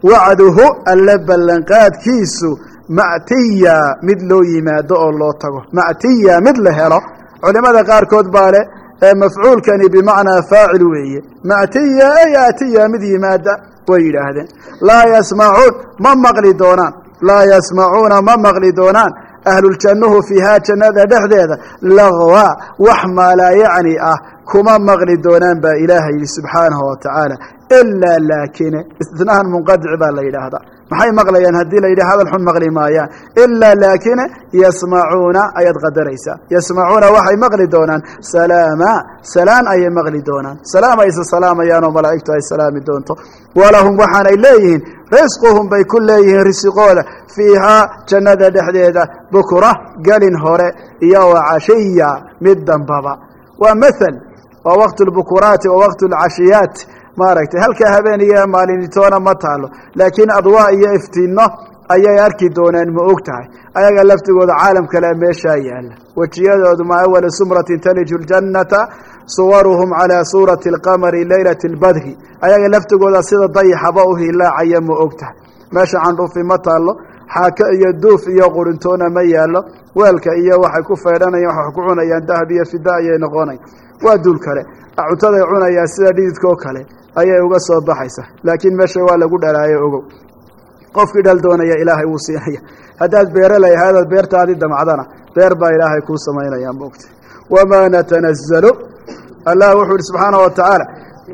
B: wacduhu alle ballanqaadkiisu ma'tiya mid loo yimaado oo loo tago ma'tiya mid la helo culimada qaarkood baa leh mafcuulkani bimacnaa faacil weeye ma'tiya ay aatiya mid yimaada way yidhaahdeen laa yasmacuun ma maqli doonaan laa yasmacuuna ma maqli doonaan ahluljannuhu fiihaa jannada dhexdeeda lagwa wax maalaa yacni ah kuma maqli doonaan baa ilaaha yidhi subxaanahu watacaala ilaa laakine istinahan munqadic baa la yidhaahdaa maxay maqlayaan haddii la yidhi hadal xun maqli maayaan ilaa laakine yasmacuuna ayaad qadaraysaa yasmacuuna waxay maqli doonaan salaama salaan ayay maqli doonaan salaam aysa salaamayaan oo malaa'igtu ay salaami doonto walahum waxaanay leeyihiin risquhum bay ku leeyihiin risiqooda fiihaa jannada dhexdeeda bukra gelin hore iyo wa cashiya mid dambaba waa mathal waa waqtu lbukuraati wa waqtu lcashiyaat maaragtay halkaa habeen iyo maalinitoona ma taalo laakiin adwaa iyo iftiinno ayay arki doonaan ma og tahay ayaga laftigooda caalam kale meeshaa yaalla wejiyadoodu ma awala sumratin taliju ljannata suwaruhum calaa suurati alqamari leylati albadri ayaga laftigooda sida dayaxaba u hilaacaya ma og tahay meesha candhuufi ma taalo xaaka iyo duuf iyo qurintoona ma yaallo weelka iyo waxay ku feedhanayaan waxay ku cunayaan dahab iyo fida ayay noqonayan waa duul kale cuntaday cunayaan sida dhididkoo kale ayay uga soo baxaysa laakiin meesha waa lagu dhalaayo ogow qofkii dhal doonaya ilaahay wuu siinaya haddaad beero layahay hadaad beertaadii damacdana beer baa ilaahay kuu samaynaya moogta wamaa natanazalu allah wuxuu ihi subxaana wa tacaala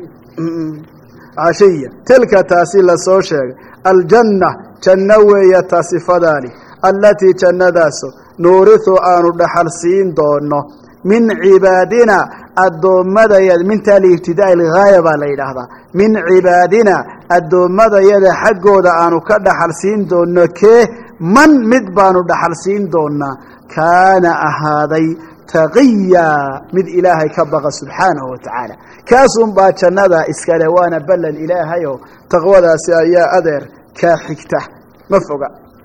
B: cashiya tilka taasi lasoo sheegay aljanna janno weeye ta sifadaani allatii jannadaaso nuurihu aanu dhaxal siin doono min cibaadina addoommadayada mintaa liibtidaa ilgaaya baa la yidhaahdaa min cibaadina addoommadayada xaggooda aanu ka dhaxal siin doonno kee man mid baanu dhaxal siin doonaa kaana ahaaday taqiya mid ilaahay ka baqa subxaanahu wa tacaala kaasunbaa jannada iskale waana ballan ilaahayoo taqwadaasi ayaa adeer kaa xigta ma foga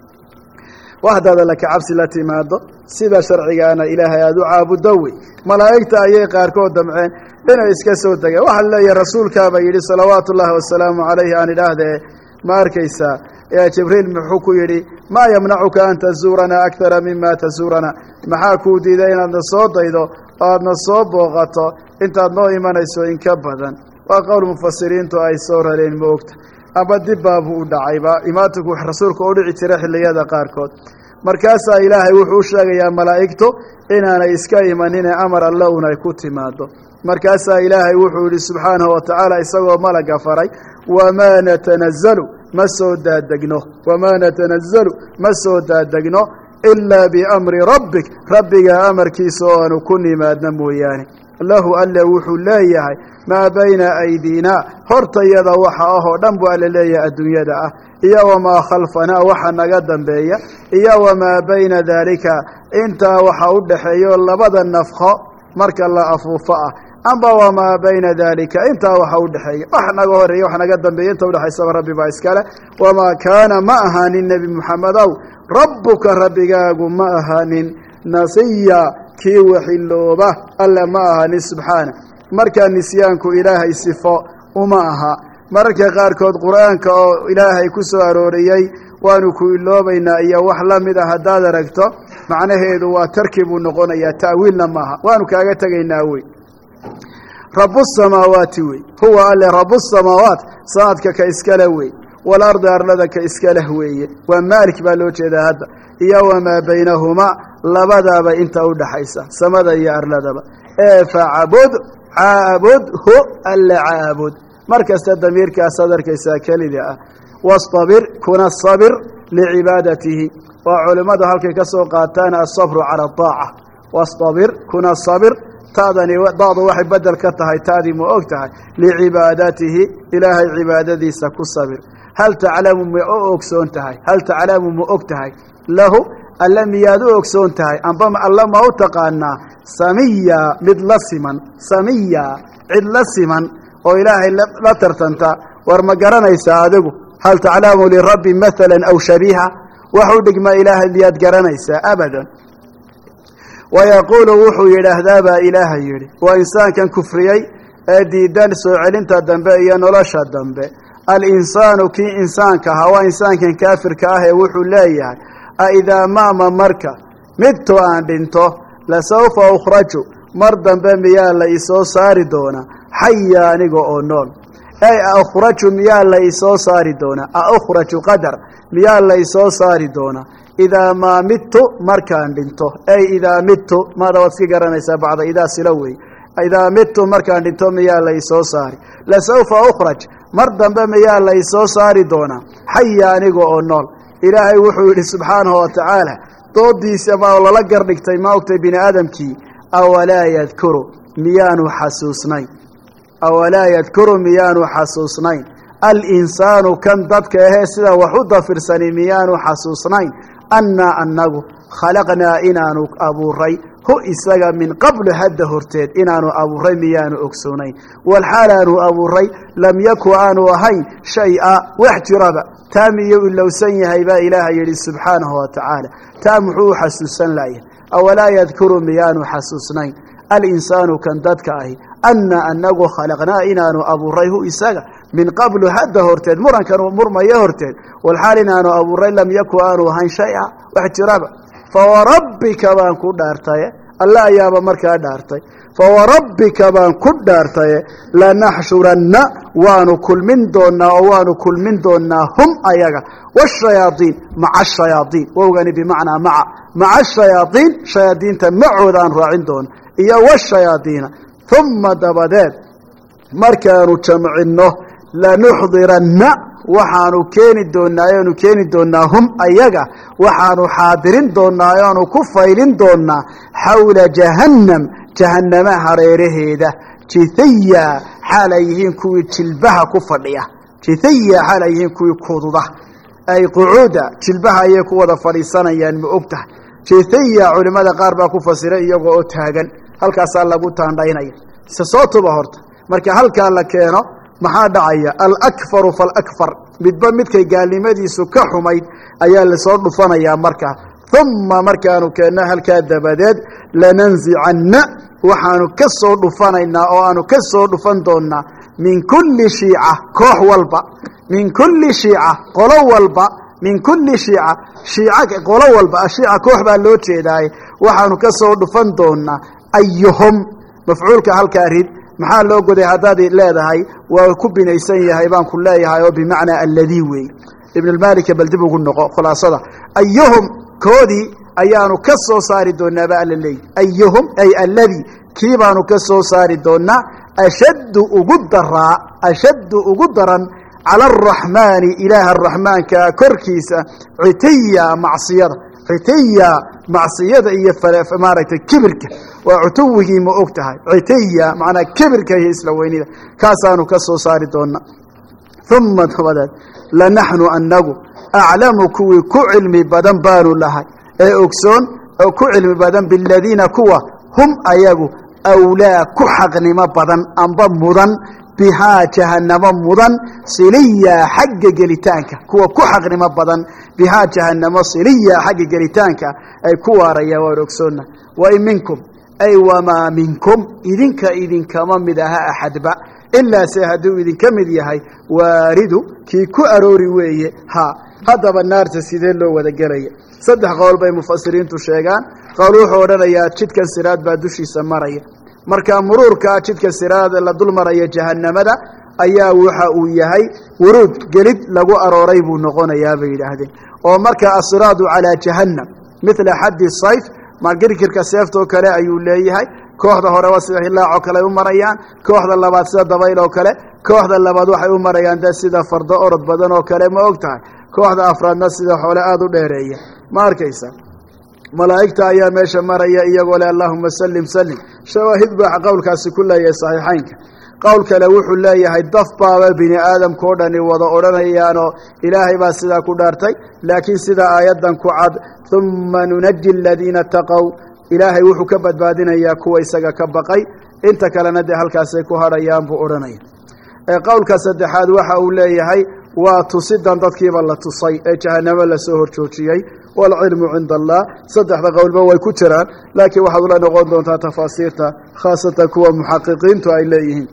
B: wahdaada laka cabsi la timaado sida sharcigaana ilaahay aada u caabuddo wey malaa'igta ayay qaarkood damceen inay iska soo degeen waxaa leeyahay rasuulkaaba yidhi salawaatu ullaahi wasalaamu calayhi aan idhaahdee ma arkaysaa jibriil muxuu ku yidhi maa yamnacuka an tazuuranaa akara mima tazuuranaa maxaa kuu diiday inaadna soo daydo oo aadna soo booqato intaad noo imanayso in ka badan waa qowl mufasiriintu ay soo rareen ma ogta aba dib baabuu u dhacayba imaatinku wax rasuulka u dhici jira xilliyada qaarkood markaasaa ilaahay wuxuu u sheegayaa malaa'igtu inaanay iska imanine amar alle unay ku timaado markaasaa ilaahay wuxuu yidhi subxaanahu wa tacaala isagoo malaga faray wamaa natanazalu ma soo daadegno wamaa natanazalu ma soo daadegno ilaa biamri rabbik rabbiga amarkiisa oo aanu ku nimaadna mooyaane lahu alle wuxuu leeyahay maa bayna aydiinaa hortayada waxa ahoo dhan buu alle leeyahay adduunyada ah iyo wamaa khalfanaa waxa naga dambeeya iyo wamaa bayna daalika intaa waxa u dhaxeeyo labada nafqo marka la afuufo ah amba wamaa bayna daalika intaa waxa u dhexeeya wax naga horeeya wax naga dambeeya inta udhexaysaba rabbi baa iskale wamaa kaana ma ahaanin nebi moxamedow rabbuka rabbigaagu ma ahaanin nasiya kii waxilooba alle ma ahaanin subxaana markaa nisyaanku ilaahay sifo uma aha mararka qaarkood qur-aanka oo ilaahay ku soo arooriyey waanu ku iloobaynaa iyo wax la mid a haddaad aragto macnaheedu waa tarki buu noqonayaa ta'wiilna maaha waanu kaaga tegaynaa wey rabusamaawaati wey huwa alle rabusamaawaat sanaadka ka iskale wey walardi arlada ka iskaleh weeye waa maalik baa loo jeedaa hadda iyo wamaa baynahumaa labadaaba inta u dhaxaysa samada iyo arladaba ee facbud caabudhu alla caabud mar kasta damiirkaas adarkaysaa kelida ah wastabir kuna sabir licibaadatihi waa culimmadu halkay ka soo qaataan asabru cala adaaca wastabir kuna sabir taadani dacdu waxay bedel ka tahay taadii ma og tahay licibaadatihi ilaahay cibaadadiisa ku sabir hal taclamu ma u ogsoon tahay hal taclamu ma og tahay lahu alle miyaad u ogsoon tahay amba alle ma u taqaanaa samiya mid la siman samiya cid la siman oo ilaahay la tartanta war ma garanaysaa adigu hal taclamu lirabbi maala aw shabiiha wax u dhigma ilaahay miyaad garanaysaa abadan wayaquulu wuxuu yidhaahdaa baa ilaahay yidhi waa insaankan kufriyey ee diidan soo celinta dambe iyo nolosha dambe alinsaanu kii insaanka ahaa waa insaankan kaafirka ah ee wuxuu leeyahay aidaa maama marka midtu aan dhinto lasawfa ukhraju mar dambe miyaa la isoo saari doonaa xaya aniga oo nool ay aukhraju miyaa la isoo saari doonaa aukhraju qadar miyaa la isoo saari doonaa idaa maa midtu markaan dhinto ay idaa midtu maada waad iska garanaysaa bacda idaa sila wey idaa midtu markaan dhinto miyaa la isoo saari lasawfa ukhraj mar dambe miyaa la isoo saari doonaa xaya aniga oo nool ilaahay wuxuu yidhi subxaanahu watacaala doodiisa baa lala gardhigtay ma ogtay bini aadamkii awalaa yadkuru miyaanu xasuusnayn awalaa yadkuru miyaanu xasuusnayn alinsaanu kan dadka ahee sida wax u dafirsani miyaanu xasuusnayn annaa annagu khalaqnaa inaanu abuuray hu isaga min qablu hadda horteed inaanu abuuray miyaanu ogsoonayn walxaal aanu abuuray lam yaku aanu ahayn shay-a wax jiraba taa miyuu ilowsan yahay baa ilaaha yidhi subxaanahu watacaala taa muxuu u xasuusan layahay awalaa yadkuru miyaanu xasuusnayn alinsaanu kan dadka ahi anna anagu khalaqnaa inaanu abuuray hu isaga min qablu hadda horteed murankan murmaya horteed walxaal inaanu abuuray lam yaku aanu ahayn shay-a wax jiraba fawarabbika baan ku dhaartaye alla ayaaba markaa dhaartay fawarabbika baan ku dhaartaye lanaxshuranna waanu kulmin doonaa oo waanu kulmin doonaa hum ayaga washayaaiin maca ashayaaiin wowgani bimacnaa maca ashayaaiin shayaadiinta macoodaan raacin doona iyo washayaadiina uma dabadeed markaanu jamcinno lanuxdiranna waxaanu keeni doonaa oanu keeni doonaa hum ayaga waxaanu xaadirin doonaa oanu ku faylin doonaa xawla jahannam jahannama hareeraheeda jithiya xaal ay yihiin kuwii jilbaha ku fadhiya jithiya xaal ay yihiin kuwii kududa ay qucuuda jilbaha ayay ku wada fadhiisanayaan ma og tahay jithiya culimmada qaar baa ku fasira iyagoo oo taagan halkaasaa lagu taandhaynaya se soo tuba horta marka halkaa la keeno maxaa dhacaya alakfaru falakfar midba midkay gaalnimadiisu ka xumayd ayaa lasoo dhufanayaa markaa uma markaanu keenno halkaa dabadeed lananzicanna waxaanu ka soo dhufanaynaa oo aanu ka soo dhufan doonaa min kulli shiica koox walba min kulli shiica qolo walba min kulli shiica qolo walba ashiica koox baa loo jeedaaye waxaanu ka soo dhufan doonaa ayuhum mafcuulka halkaa rid maxaa loo goday haddaad leedahay waa ku binaysan yahay baan ku leeyahay oo bimacnaa alladii weey ibnulmaalika bal dib ugu noqo khulaasada ayuhum koodii ayaanu ka soo saari doonaa ba alla leeyi ayuhum ay alladii kii baanu ka soo saari doonaa ashaddu ugu daran cala araxmaani ilaaha araxmaanka korkiisa citiya macsiyada iyo maaragtay kibirka waa cutuwigii ma og tahay citiya macnaa kibirka iyo isla weynida kaasaanu ka soo saari doonaa uma dabadeed lanaxnu anagu aclamu kuwii ku cilmi badan baanu lahay ee ogsoon oo ku cilmi badan biladiina kuwa hum ayagu awlaa ku xaqnimo badan amba mudan bihaa jahannamo mudan siliya xagga gelitaanka kuwa ku xaqnimo badan bihaa jahannamo siliya xagga gelitaanka ay ku waarayaan waan ogsoonna wain minkum ay wamaa minkum idinkama mid aha axadba ilaa se hadduu idinka mid yahay waaridu kii ku aroori weeye haddaba naarta sidee loo wada gelaya saddex qowl bay mufasiriintu sheegaan qowl wuxuu odhanayaa jidkan siraad baa dushiisa maraya marka muruurka jidka siraad la dul maraya jahannamada ayaa waxa uu yahay wuruud gelid lagu arooray buu noqonayaa bay yidhaahdeen oo marka asiraadu calaa jahannam mila xaddi sayf magirkirka seeftoo kale ayuu leeyahay kooxda hore waa sida hilaacoo kale ay u marayaan kooxda labaad sida dabayl oo kale kooxda labaad waxay u marayaan dad sida fardo orod badan oo kale ma og tahay kooxda afraadna sida xoole aada u dheereeya ma arkaysa malaa'igta ayaa meesha maraya iyagoo leh allahuma sallim shawaahid baa qowlkaasi ku leeyahay saxiixaynka qowl kale wuxuu leeyahay daf baaba bini aadamka o dhani wada odhanayaanoo ilaahay baa sidaa ku dhaartay laakiin sida aayaddan ku cad uma nunaji aladiina taqow ilaahay wuxuu ka badbaadinayaa kuwa isaga ka baqay inta kalena dee halkaasay ku hadhayaan buu odhanaya qowlka saddexaad waxa uu leeyahay waa tusidan dadkiiba la tusay ee jahanamo lasoo horjoojiyey waalcilmu cinda allah saddexda qowlba way ku jiraan laakiin waxaad ula noqon doontaa tafaasiirta khaasatan kuwa muxaqiqiintu ay leeyihiin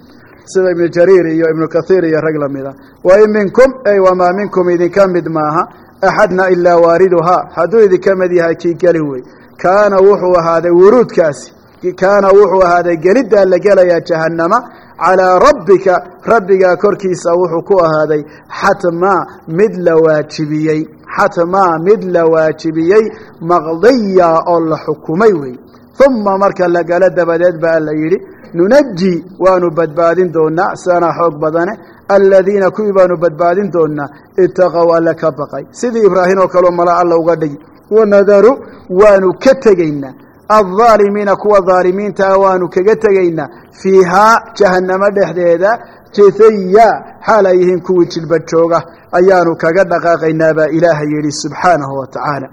B: sida ibnu jariir iyo ibnu kathiir iyo rag lamida wa in minkum ay wamaa minkum idinka mid maaha axadna ilaa waariduhaa hadduu idinka mid yahay kii geli wey kaana wuxuu ahaaday wuruudkaasi kaana wuxuu ahaaday geliddaa la gelayaa jahannama calىa rabbika rabbigaa korkiisa wuxuu ku ahaaday xatmaa mid la waajibiyey xatmaa mid la waajibiyey maqdiya oo la xukumay wey uma marka la galo dabadeed baa la yidhi nunaji waanu badbaadin doonaa sidanaa xoog badane aladiina kuwii baanu badbaadin doonaa itaqow alla ka baqay sidii ibraahim oo kaleo mala alla uga dhigi wanadaru waanu ka tegaynaa الظaalimiina kuwa dhaalimiintaa waanu kaga tegaynaa fiihaa jahannamo dhexdeeda jithiya xaal ay yihiin kuwii jilba jooga ayaanu kaga dhaqaaqaynaa baa ilaahay yidhi subxaanahu wa tacaala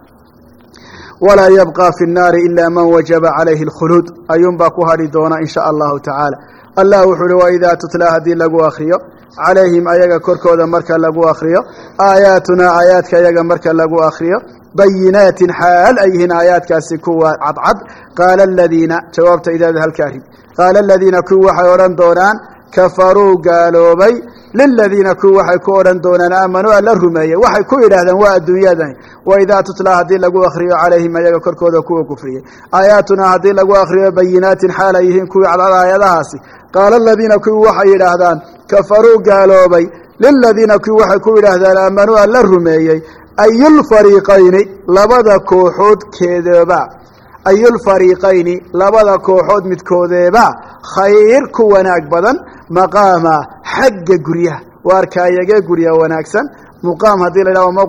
B: walaa yabqى fi الnaari ilaa man wajaba calayhi اlkhuluud ayuunbaa ku hadhi doona in sha allahu tacaala allah wuxuu uhi waidaa tutlaa haddii lagu akriyo calayhim ayaga korkooda marka lagu akriyo aayaatunaa aayaadka ayaga marka lagu akriyo bayinaatin xaal ay yihiin aayaadkaasi kuwa cadcad qaala aladiina jawaabta idaada halkaa rid qaala aladiina kuwi waxay odhan doonaan kafaruu gaaloobay liladiina kuwi waxay ku odhan doonaan aamanuu alla rumeeyey waxay ku yidhaahdeen waa adduunyadan waidaa tutlaa haddii lagu akriyo calayhim ayaga korkooda kuwa kufriyey aayaatunaa haddii lagu akriyo bayinaatin xaal ay yihiin kuwii cadcad aayadahaasi qaala aladiina kuwi waxay yidhaahdaan kafaruu gaaloobay liladiina kuwi waxay ku yidhaahdaan aamanuu alla rumeeyey ayulfariiqayni labada kooxood keedeeba ayulfariiqayni labada kooxood midkoodeeba khayr ku wanaag badan maqaama xagga guryaha waarkaayagee gurya wanaagsan muqaam haddii la yidhahdo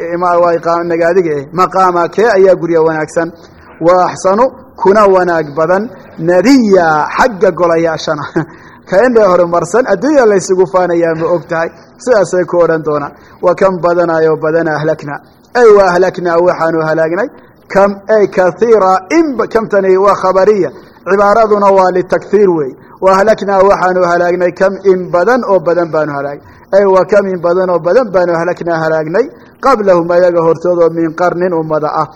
B: mawqil nagaadiga eh maqaama kee ayaa gurya wanaagsan wa axsanu kuna wanaag badan nadiya xagga golayaashana kaindhee horumarsan adduunya laysugu faanayaa ma og tahay sidaasay ku odhan doonaan wa kan badanaayoo badana ahlaknaa ay wa ahlaknaa waxaanu halaagnay kam ay kaiira kamtani waa khabariya cibaaraduna waa litakhiir wey wa ahlaknaa waxaanu halaagnay kam in badan oo badan baanu halaagnay ay wa kam in badan oo badan baanu ahlaknaa halaagnay qablahum ayaga hortoodoo min qarnin ummada ah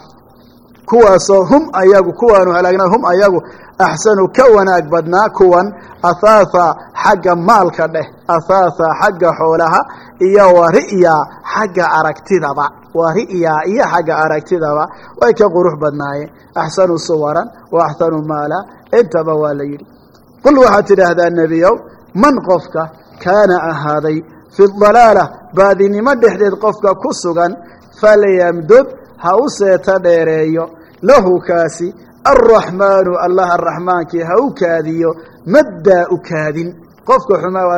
B: kuwaasoo hum ayagu kuwaanu halaagnay hum ayagu axsanu ka wanaag badnaa kuwan ahaatha xagga maalka dheh ahaatha xagga xoolaha iyo wari'ya xagga aragtidaba wari'ya iyo xagga aragtidaba way ka qurux badnaayeen axsanu suwaran wa axsanu maala intaba waa la yidhi qul waxaad tidhaahdaa nebiyow man qofka kaana ahaaday fi dalaala baadinimo dhexdeed qofka ku sugan falyamdud ha u seeta dheereeyo lahu kaasi alraxmaanu allah araxmaankii ha u kaadiyo maddaa u kaadin qofka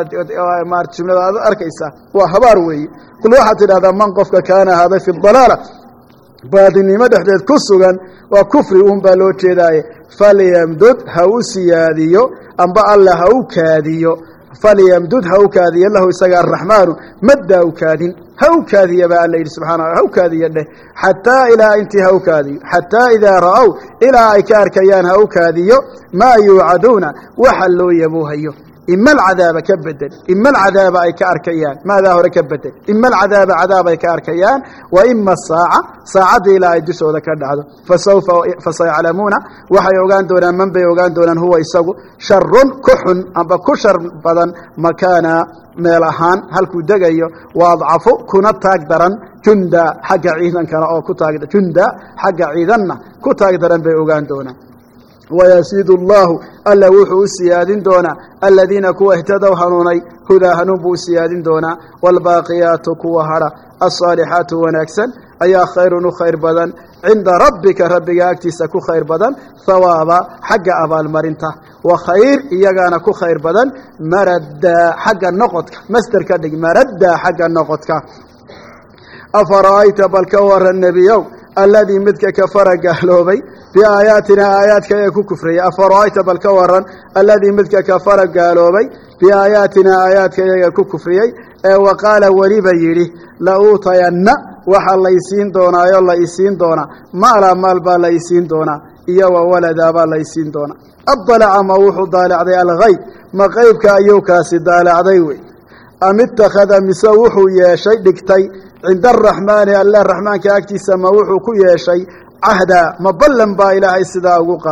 B: jumlada aad arkaysaa waa habaar weeye qul waxaad tidhahdaa man qofka kaana ahaaday fi dalaala baadinimo dhexdeed ku sugan waa kufri un baa loo jeedaaye falyamdud ha u siyaadiyo amba alla ha u kaadiyo falyamdud ha u kaadiyo lahu isaga araxmaanu maddaa u kaadin ha u kaadiya baa alla yidhi subxana ha u kaadiya dheh xataa ilaa intii ha u kaadiyo xataa idaa ra'ow ilaa ay ka arkayaan ha u kaadiyo maa yuucaduuna waxa loo yabuuhayo ima alcadaaba ka bedel ima alcadaaba ay ka arkayaan maadaa hore ka bedel ima alcadaaba cadaab ay ka arkayaan wa ima asaaca saacadda ilaa ay dushooda ka dhacdo fasayaclamuuna waxay ogaan doonaan man bay ogaan doonaan huwa isagu sharun ku xun amba ku shar badan makaana meel ahaan halkuu degayo wa adcafu kuna taag daran junda xagga ciidankana oo junda xagga ciidanna ku taag daran bay ogaan doonaan wayasiidu allahu alla wuxuu u siyaadin doonaa aladiina kuwa ihtadow hanuunay hudaa hanuun buu u siyaadin doonaa waalbaaqiyaatu kuwa hadha alsaalixaatu wanaagsan ayaa khayrun u khayr badan cinda rabbika rabbiga agtiisa ku khayr badan hawaaba xagga abaalmarinta wa khayr iyagaana ku khayr badan maraddaa xagga noqodka master ka dhig maraddaa xagga noqodka afara'ayta bal ka waran nebiyow alladii midka kafara gaaloobay biaayaatina aayaadka ee ku kufriyey afara'ayta bal ka waran alladii midka kafara gaaloobay biaayaatina aayaadka iyaga ku kufriyey ee waqaala weliba yidhi la uutayanna waxa laysiin doonaayo la isiin doonaa maalaa maal baa la isiin doonaa iyo wa waladaa baa la isiin doonaa adalaca ma wuxuu daalacday alghayb ma qaybka ayuu kaasi daalacday wey am ittakhada mise wuxuu yeeshay dhigtay cinda araxmaani alla raxmaanka agtiisa ma wuxuu ku yeeshay cahdaa ma ballan baa ilaahay sidaa ugu qaaday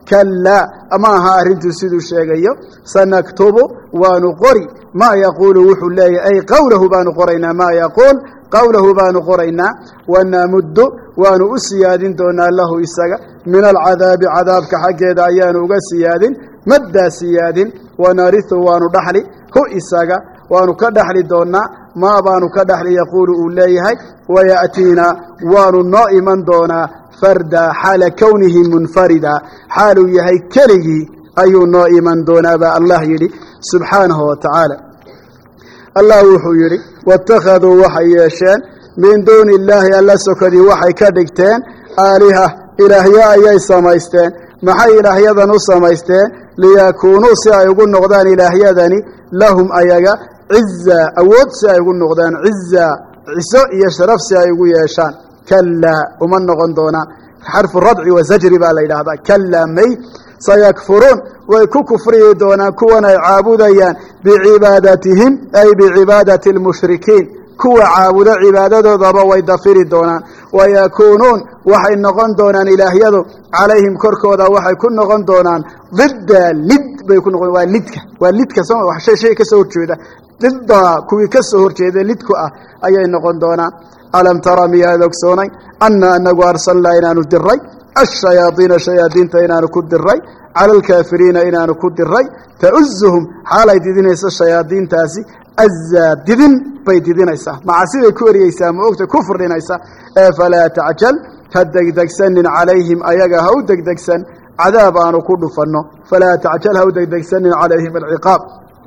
B: kalaa maaha arrintuu siduu sheegayo sanaktubu waanu qori maa yaquulu wuxuu leeyahy ay qowlahu baanu qoraynaa maa yaquul qowlahu baanu qoraynaa wanamuddu waanu u siyaadin doonaa lahu isaga min alcadaabi cadaabka xaggeeda ayaanu uga siyaadin maddaa siyaadin wanarihu waanu dhaxli hu isaga waanu ka dhaxli doonaa maa baanu ka dhaxli yaquulu uu leeyahay waya'tiina waanu noo iman doonaa farda xaala kownihi munfarida xaaluu yahay keligii ayuu noo iman doonaa baa allah yidhi subxaanahu wa tacaala allah wuxuu yidhi waittakhaduu waxay yeesheen min duuni illaahi alla sokadii waxay ka dhigteen aaliha ilaahyo ayay samaysteen maxay ilaahyadan u samaysteen liyakuunuu si ay ugu noqdaan ilaahyadani lahum ayaga ciza awood si ay ugu noqdaan ciza ciso iyo sharaf si ay ugu yeeshaan kalaa uma noqon doonaan xarfu radci wa zajri baa la yidhaahdaa kalaa may sayakfuruun way ku kufriyi doonaan kuwan ay caabudayaan bicibaadatihim ay bicibaadati almushrikiin kuwa caabudo cibaadadoodaba way dafiri doonaan wayakuunuun waxay noqon doonaan ilaahyadu calayhim korkooda waxay ku noqon doonaan didda lid bay ku noqon waa lidka shay ka soo horjeeda didda kuwii ka soo horjeeda lidku ah ayay noqon doonaan alam tara miyaad ogsoonay anna anagu arsalnaa inaanu diray ashayaadiina shayaadiinta inaanu ku diray cala alkaafiriina inaanu ku diray ta'uzuhum xaalay didinayso shayaadiintaasi azaa didin bay didinaysaa macasiday ku eriyeysaa ma ogta ku furdhinaysa ee falaa tacjal ha degdegsanin calayhim ayaga ha u degdegsan cadaab aanu ku dhufanno falaa tacjal ha u degdegsanin calayhim alciqaab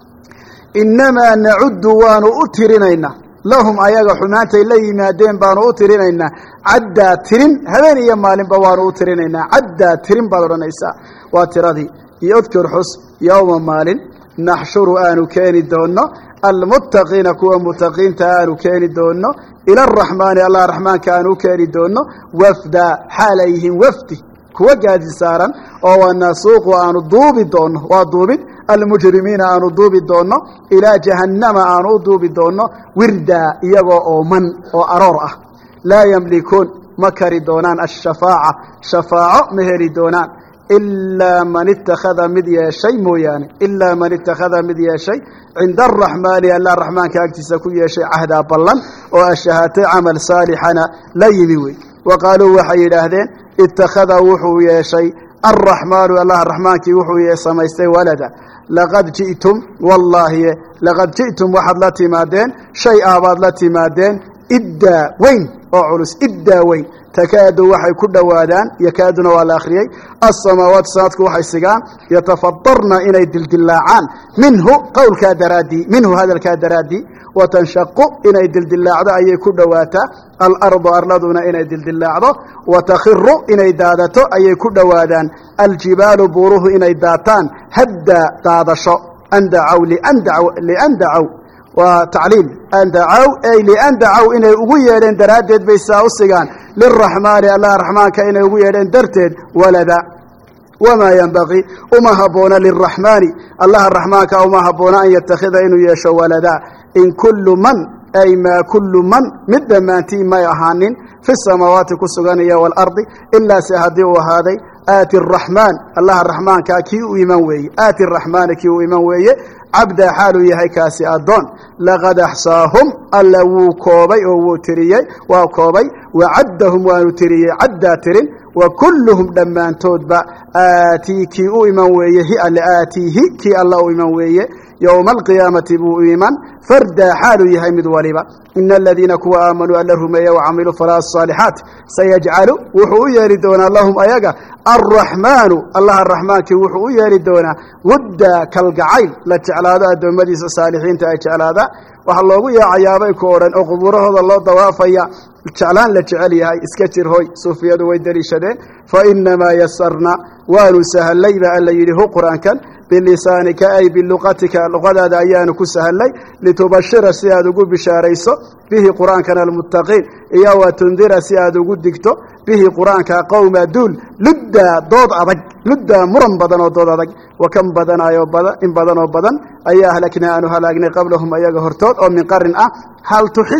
B: inamaa nacuddu waanu u tirinaynaa lahum ayaga xumaantay la yimaadeen baanu u tirinaynaa caddaa tirin habeen iyo maalinba waanu u tirinaynaa caddaa tirin baad odhanaysaa waa tiradii iyo udkur xus yowma maalin naxshuru aanu keeni doonno almuttaqiina kuwa mutaqiinta aanu keeni doonno ila araxmaani allah raxmaanka aanu u keeni doonno wafda xaal ay yihiin wafdi kuwa gaadi saaran oo wanasuuqu aanu duubi doonno waa duubid almujrimiina aanu duubi doonno ilaa jahannama aanu u duubi doonno wirdaa iyagoo ooman oo aroor ah laa yamlikuun ma kari doonaan ashafaaca shafaaco ma heli doonaan ilaa man ittakhada mid yeeshay mooyaane ilaa man ittakhada mid yeeshay cinda araxmaani allah raxmaanka agtiisa ku yeeshay cahdaa ballan oo ashahaatay camal saalixana la yimi wey wa qaaluu waxay yidhaahdeen ittakhada wuxuu yeeshay alraxmaanu allah raxmaankii wuxuu samaystay walada laqad ji'tum wallaahi laqad ji'tum waxaad la timaadeen shay ahbaad la timaadeen iddaa weyn oo culus iddaa weyn takaadu waxay ku dhowaadaan yakaaduna waa la akhriyey asamaawaat sanaadku waxay sigaan yatafadarna inay dildillaacaan minhu qowlkaa daraaddii minhu hadalkaa daraaddii watanshaqu inay dildillaacdo ayay ku dhowaataa alardu arladuna inay dildillaacdo watakhiru inay daadato ayay ku dhowaadaan aljibaalu buuruhu inay daataan hadda daadasho andacaw liandacaw waa tacliil andacaw ay liandacaw inay ugu yeedheen daraaddeed bay saa u sigaan liraxmaani allah raxmaanka inay ugu yeedheen darteed walada wamaa yenbaqii uma habboona liraxmaani allaha raxmaanka uma habboona an yatakhida inuu yeesho walada in kullu man ay maa kullu man mid dhammaantii may ahaanin fi samaawaati ku suganaya waalardi ilaase haddii uu ahaaday aati araxmaan allaha raxmaankaa kii u iman weeye aati araxmaani kii u iman weeye cabdaa xaaluu yahay kaasi addoon laqad axsaahum alla wuu koobay oo wuu tiriyey waa koobay wacaddahum waanu tiriyey caddaa tirin wa kulluhum dhammaantoodba aatii kii u iman weeye aatiihi kii alla u iman weeye yowma alqiyaamati buu u iman fardaa xaaluu yahay mid waliba ina aladiina kuwa aamanuu alla rumeeye wacamiluu falaa asaalixaat sayajcalu wuxuu u yeeli doonaa lahum ayaga alraxmaanu allaha raxmaankii wuxuu u yeeli doonaa wudda kalgacayl la jeclaado addoommadiisa saalixiinta ay jeclaadaan waxaa loogu yaacayaabay ku odhan oo qubuurahooda loo dawaafaya jeclaan la jecel yahay iska jir hoy suufiyadu way deliishadeen fa inamaa yasarna waanu sahallay baa alla yidhi hu qur-aankan bilisaanika ay biluqatika luqadaada ayaanu ku sahallay litubashira si aad ugu bishaarayso bihi qur-aankan almuttaqiin iyo wa tundira si aad ugu digto bihi qur-aanka qowma duul luddaa dood adag luddaa muran badan oo dood adag wa kan badanayo in badan oo badan ayaa ahlaknaa aanu halaagnay qablahum ayaga hortood oo min qarin ah hal tuxisu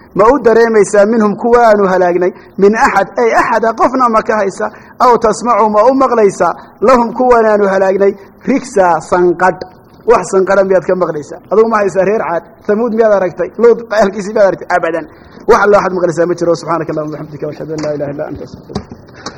B: ma u dareemaysaa minhum kuwa aanu halaagnay min axad ay axada qofna ma ka haysa aw tasmacu ma u maqlaysaa lahum kuwan aanu halaagnay rigsa sanqadh wax sanqadha miyaad ka maqlaysaa adugu ma haysaa reer caad hamuud miyaad aragtay luud ahalkiisii miyaad aragtay abadan wax alla waxaad maqlaysaa ma jiro subxaanaka allahuma bixamdika washhadu an laa ilaha illa anta astaghfiruka